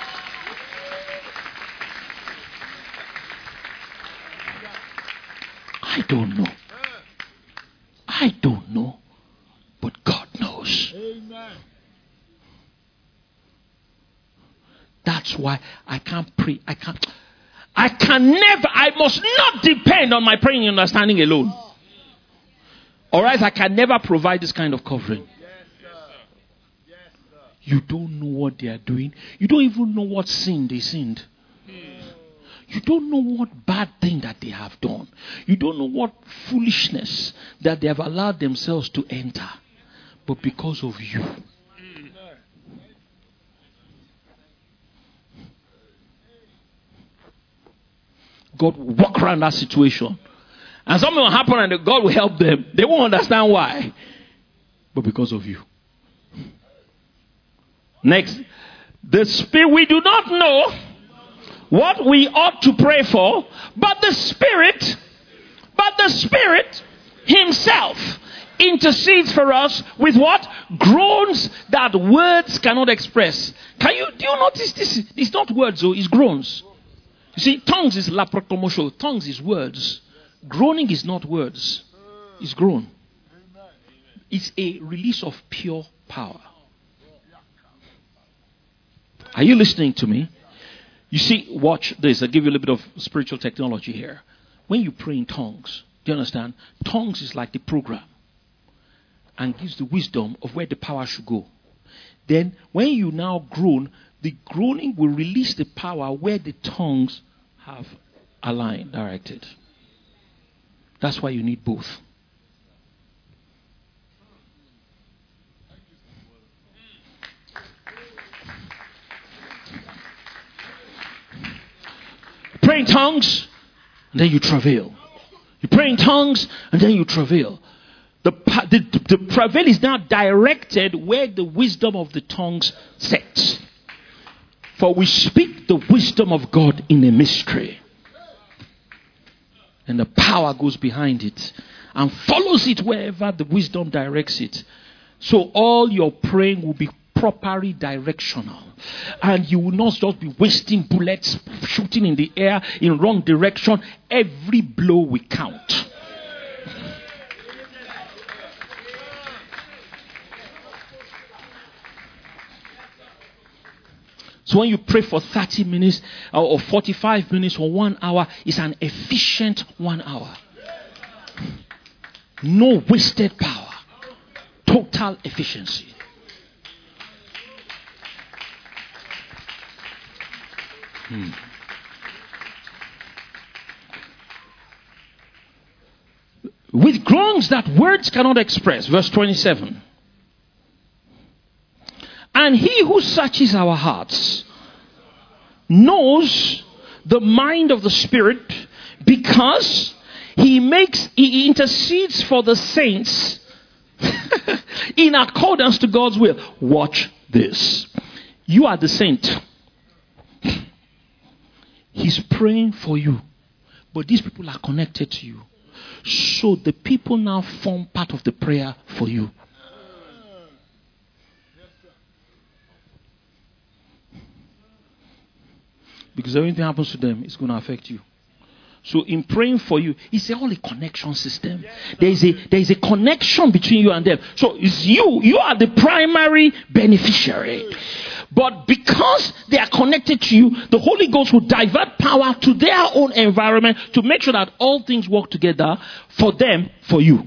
I don't know. I don't know. But God knows. Amen. That's why I can't pray. I must not depend on my praying and understanding alone. Or else I can never provide this kind of covering. You don't know what they are doing. You don't even know what sin they sinned. You don't know what bad thing that they have done. You don't know what foolishness that they have allowed themselves to enter. But because of you. God will walk around that situation. And something will happen and God will help them. They won't understand why. But because of you. Next. The Spirit, we do not know what we ought to pray for, but the Spirit Himself intercedes for us with what? Groans that words cannot express. Do you notice this? It's not words, though, it's groans. You see, tongues is laprotomosho. Tongues is words. Groaning is not words. It's groan. It's a release of pure power. Are you listening to me? You see, watch this. I'll give you a little bit of spiritual technology here. When you pray in tongues, do you understand? Tongues is like the program and gives the wisdom of where the power should go. Then, when you now groan, the groaning will release the power where the tongues have aligned, directed. That's why you need both. Pray in tongues, and then you travail. You pray in tongues, and then you travail. The travail is now directed where the wisdom of the tongues sets. For we speak the wisdom of God in a mystery. And the power goes behind it and follows it wherever the wisdom directs it. So all your praying will be properly directional. And you will not just be wasting bullets, shooting in the air in wrong direction. Every blow will count. So when you pray for 30 minutes or 45 minutes or 1 hour, it's an efficient 1 hour. No wasted power. Total efficiency. With groans that words cannot express. Verse 27. And he who searches our hearts knows the mind of the Spirit, because he intercedes for the saints in accordance to God's will. Watch this. You are the saint. He's praying for you, but these people are connected to you. So the people now form part of the prayer for you. Because everything happens to them, it's going to affect you. So in praying for you, it's all a connection system. There is a connection between you and them. So it's you are the primary beneficiary. But because they are connected to you, the Holy Ghost will divert power to their own environment to make sure that all things work together for them, for you.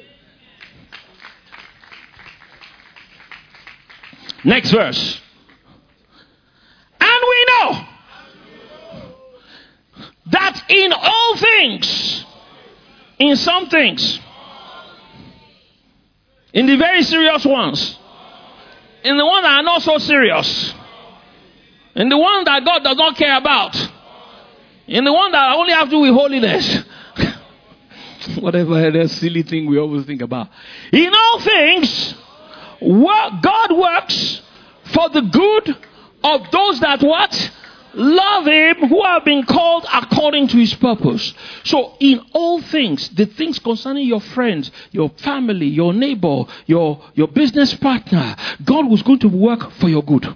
Next verse. And we know that in all things, in some things, in the very serious ones, in the ones that are not so serious, in the ones that God does not care about, in the ones that only have to do with holiness, whatever that silly thing we always think about. In all things, God works for the good of those that what? Love him, who have been called according to his purpose. So in all things, the things concerning your friends, your family, your neighbor, your business partner, God was going to work for your good.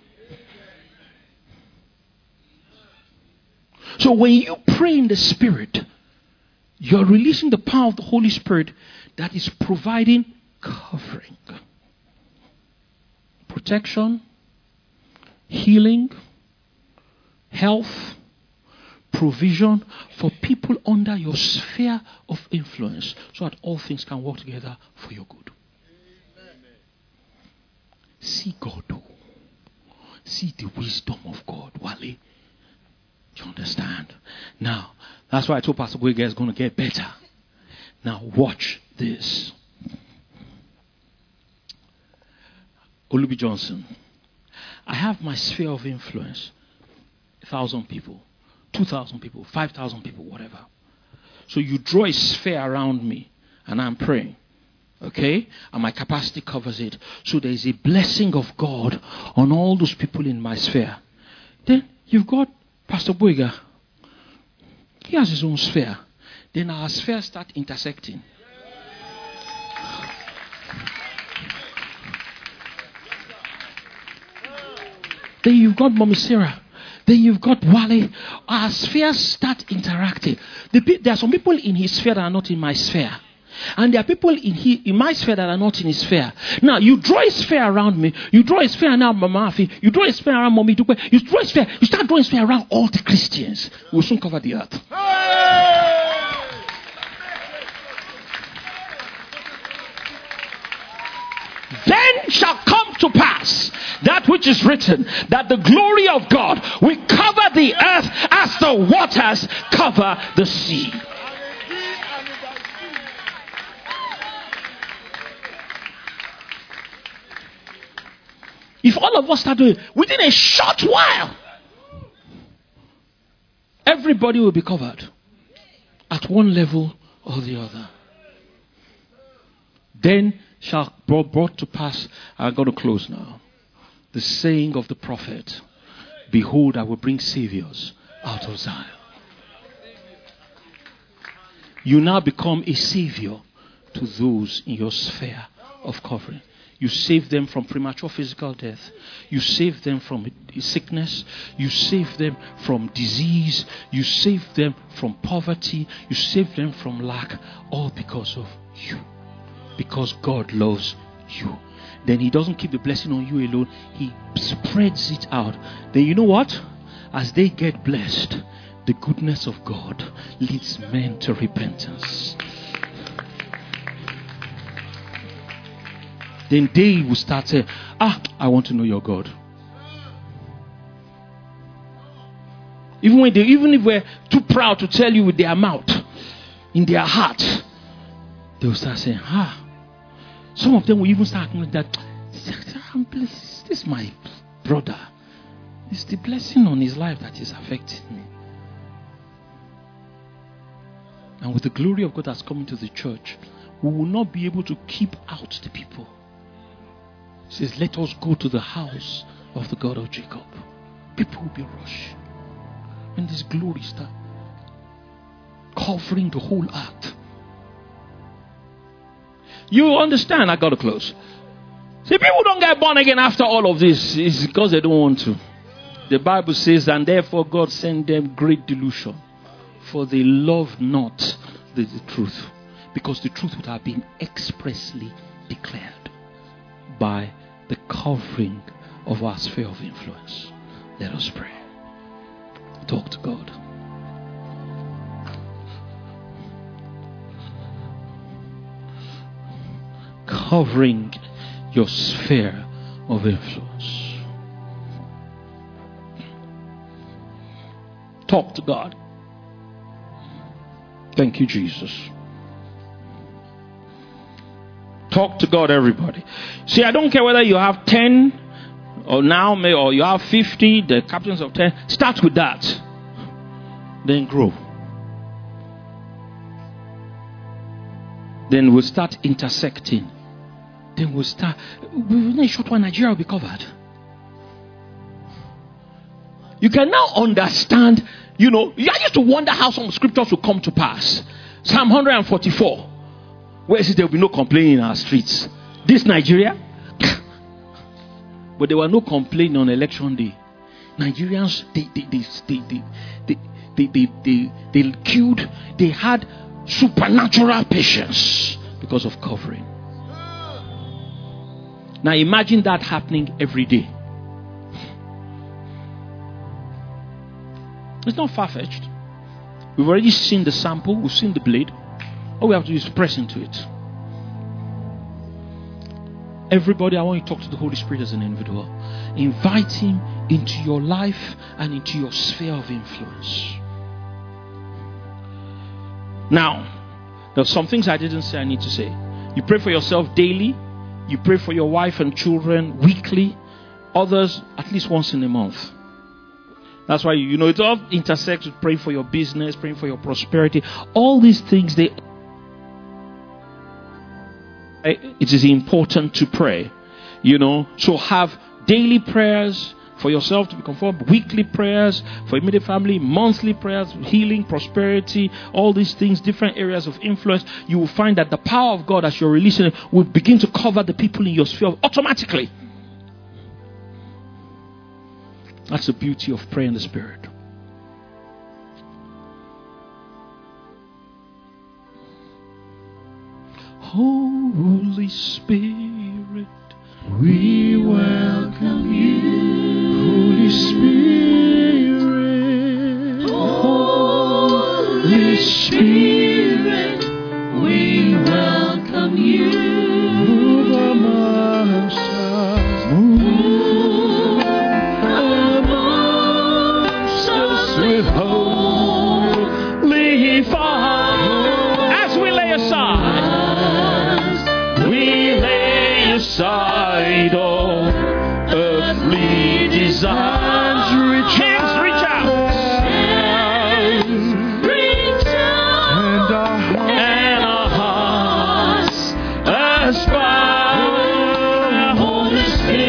So when you pray in the Spirit, you're releasing the power of the Holy Spirit that is providing covering, protection, healing, health, provision for people under your sphere of influence, so that all things can work together for your good. Amen. See God. See the wisdom of God. Wale. Do you understand? Now, that's why I told Pastor Gwega is going to get better. Now, watch this. Olubi Johnson. I have my sphere of influence. 1,000 people, 2,000 people, 5,000 people, whatever. So you draw a sphere around me and I'm praying. Okay? And my capacity covers it. So there is a blessing of God on all those people in my sphere. Then you've got Pastor Boyga. He has his own sphere. Then our spheres start intersecting. Then you've got Mommy Sarah. Then you've got Wale. Our spheres start interacting. There are some people in his sphere that are not in my sphere. And there are people in my sphere that are not in his sphere. Now, you draw a sphere around me. You draw a sphere around Mama Afi. You draw a sphere around Mommy Dupe. You draw a sphere. You start drawing a sphere around all the Christians. We'll soon cover the earth. Then shall come to pass that which is written, that the glory of God will cover the earth as the waters cover the sea. If all of us start doing it, within a short while, everybody will be covered at one level or the other. Then shall brought to pass, I'm going to close now, the saying of the prophet, behold, I will bring saviors out of Zion. You now become a savior to those in your sphere of covering. You save them from premature physical death. You save them from sickness. You save them from disease. You save them from poverty. You save them from lack. All because of you. Because God loves you. Then he doesn't keep the blessing on you alone. He spreads it out. Then you know what? As they get blessed, the goodness of God leads men to repentance. Then they will start saying, I want to know your God. Even if we're too proud to tell you with their mouth, in their heart, they will start saying, Some of them will even start acknowledging that, this is my brother. It's the blessing on his life that is affecting me. And with the glory of God that's coming to the church, we will not be able to keep out the people. It says, let us go to the house of the God of Jacob. People will be rushed. When this glory starts covering the whole earth. You understand? I got to close. See, people don't get born again after all of this. It's because they don't want to. The Bible says, and therefore God sent them great delusion, for they loved not the truth, because the truth would have been expressly declared by the covering of our sphere of influence. Let us pray. Talk to God. Covering your sphere of influence. Talk to God. Thank you, Jesus. Talk to God, everybody. See, I don't care whether you have 10 or or you have 50, the captains of 10. Start with that. Then grow. Then we'll start intersecting. Then we'll start. Within a short while, Nigeria will be covered. You can now understand, I used to wonder how some scriptures will come to pass. Psalm 144, where it says there will be no complaining in our streets. This Nigeria? But there were no complaining on election day. Nigerians, they queued, they had supernatural patience because of covering. Now imagine that happening every day. It's not far-fetched. We've already seen the sample. We've seen the blade. All we have to do is press into it. Everybody, I want you to talk to the Holy Spirit as an individual. Invite Him into your life and into your sphere of influence. Now, there are some things I didn't say I need to say. You pray for yourself daily. You pray for your wife and children weekly. Others, at least once in a month. That's why, it all intersects with praying for your business, praying for your prosperity. All these things, it is important to pray. So have daily prayers for yourself to be conformed, weekly prayers for immediate family, monthly prayers, healing, prosperity, all these things, different areas of influence. You will find that the power of God, as you're releasing it, will begin to cover the people in your sphere automatically. That's the beauty of prayer in the Spirit. Holy Spirit, we welcome you. Holy Spirit, Holy Spirit, we welcome you. Move amongst us. Move amongst us with holy fire. As we lay aside all earthly desires, reach out, and our hearts aspire. Holy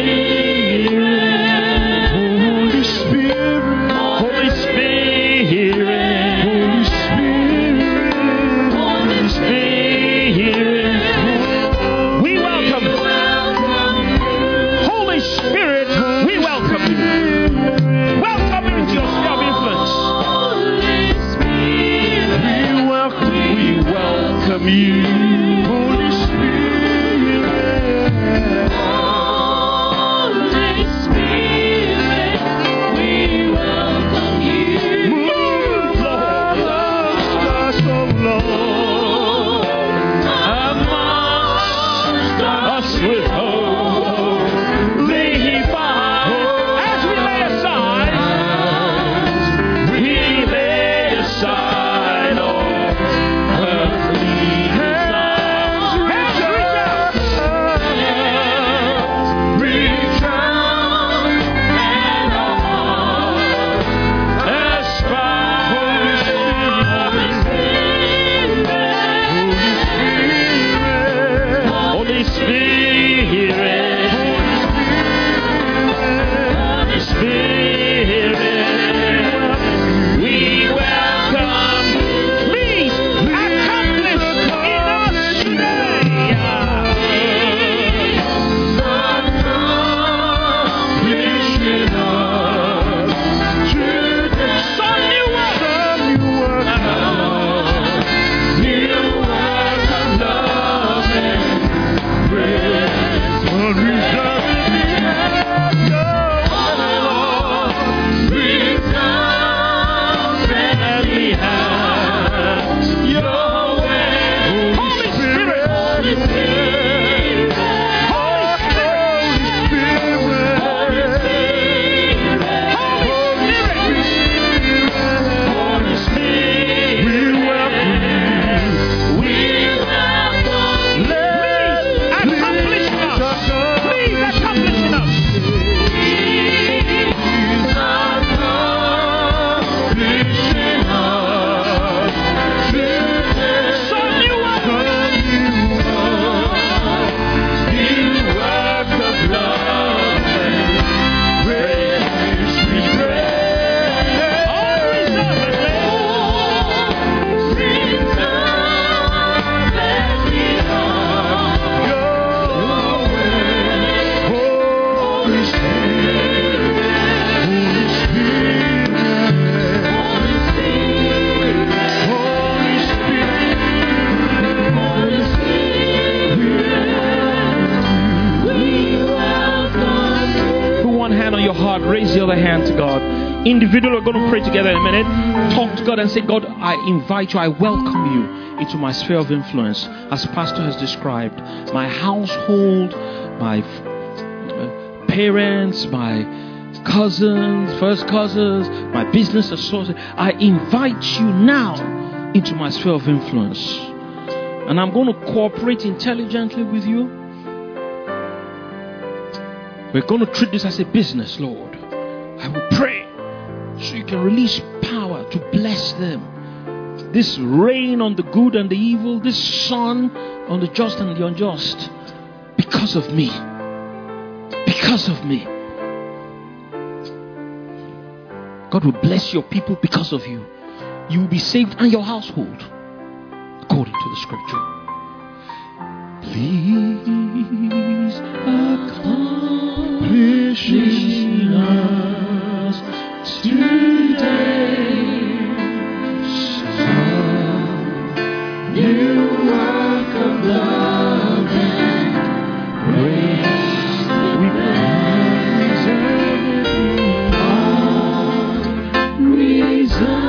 Spirit, Holy Spirit, Holy Spirit, Holy Spirit, Holy Spirit, we welcome. Spirit, we welcome you. Welcome you into your sphere of influence. Holy Spirit, we welcome you. Holy Spirit, Holy Spirit, we welcome you. Move, Lord, us, oh Lord, amongst us with hope. We heart, raise the other hand to God. Individually, we're going to pray together in a minute. Talk to God and say, God, I invite you, I welcome you into my sphere of influence, as Pastor has described. My household, my parents, my cousins, first cousins, my business associates. I invite you now into my sphere of influence. And I'm going to cooperate intelligently with you. We're going to treat this as a business, Lord. I will pray so you can release power to bless them. This rain on the good and the evil, this sun on the just and the unjust, because of me. Because of me. God will bless your people because of you. You will be saved and your household, according to the scripture. Please accomplish in us today some new work of love and grace. We praise everything.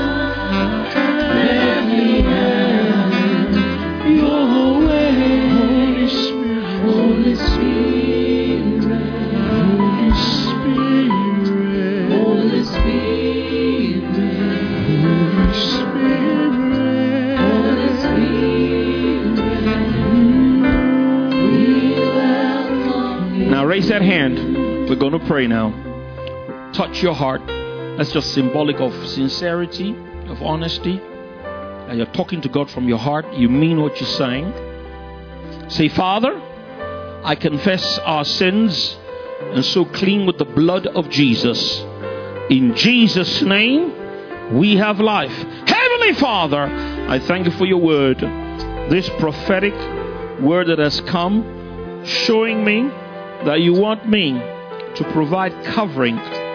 Raise that hand. We're going to pray now. Touch your heart. That's just symbolic of sincerity, of honesty. And you're talking to God from your heart. You mean what you're saying. Say, Father, I confess our sins and so clean with the blood of Jesus. In Jesus' name, we have life. Heavenly Father, I thank you for your word. This prophetic word that has come, showing me that you want me to provide covering,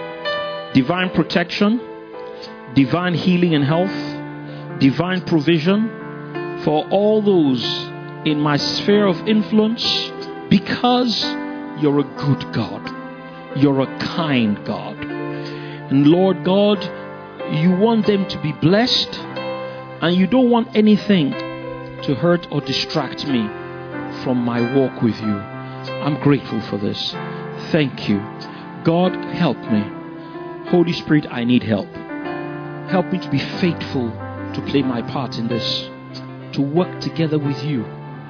divine protection, divine healing and health, divine provision for all those in my sphere of influence, because you're a good God. You're a kind God. And Lord God, you want them to be blessed, and you don't want anything to hurt or distract me from my walk with you. I'm grateful for this. Thank you. God, help me. Holy Spirit, I need help. Help me to be faithful to play my part in this, to work together with you.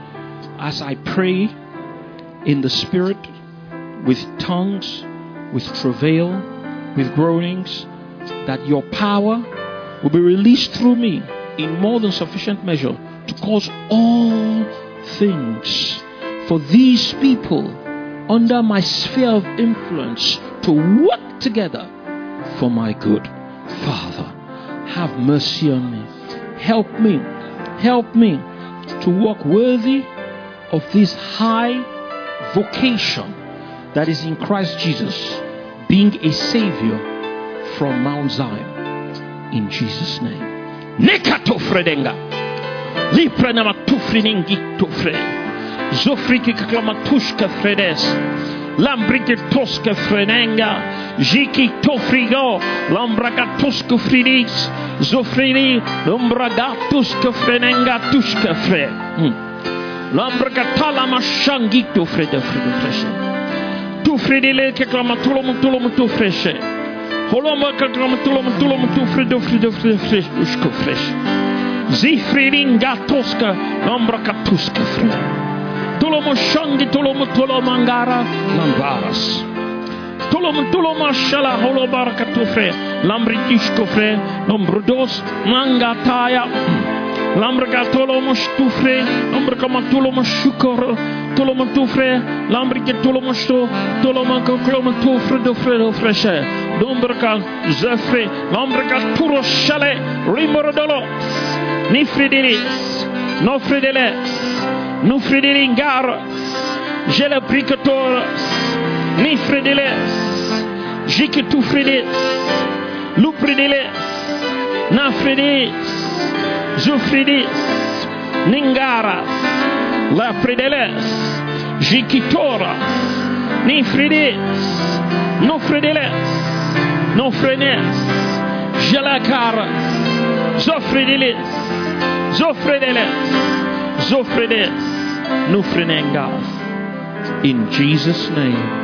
As I pray in the Spirit, with tongues, with travail, with groanings, that your power will be released through me in more than sufficient measure to cause all things for these people under my sphere of influence to work together for my good. Father, have mercy on me. Help me to walk worthy of this high vocation that is in Christ Jesus, being a Savior from Mount Zion. In Jesus' name. Nekato fredenga. Liprenama tufriningi tufre. Zofriki kaklamatushka fredes. Lambrike toska frenenga. Jiki tofrigo. Lambragatuska fridis. Zofrini. Lambragatuska frenenga tuska fre. Lambragatala mashangito frede freshe. Tufridile kaklamatulo tufreshe. Holoma kaklamatulo frede fresh usko fresh. Zifriringa toska. Lambrakatuska fre. Tulomo shangi tulomo mangara lambaras. Tulomo shala holo barakatufre lambrikishko fre lombrodos mangataya lambrikatolomo stufre lambrikamatolomo shukor tulomo tufre lambrikatolomo sto tulomo tufre do freshe dombrika zefre lambrikaturo shale rimordolo nifridilis nofrideles nous fridilingar, j'ai le bricator, ni fridiles, j'ai que tout fridiles, l'ou fridiles, na fridiles, je fridiles, ningaras, la fridiles, j'ai qui tora, Ni fredes. No fredeles. No frenes. Jalakaras. Zofredeles. Zofredeles. Zofredes. No frenengas. In Jesus' name.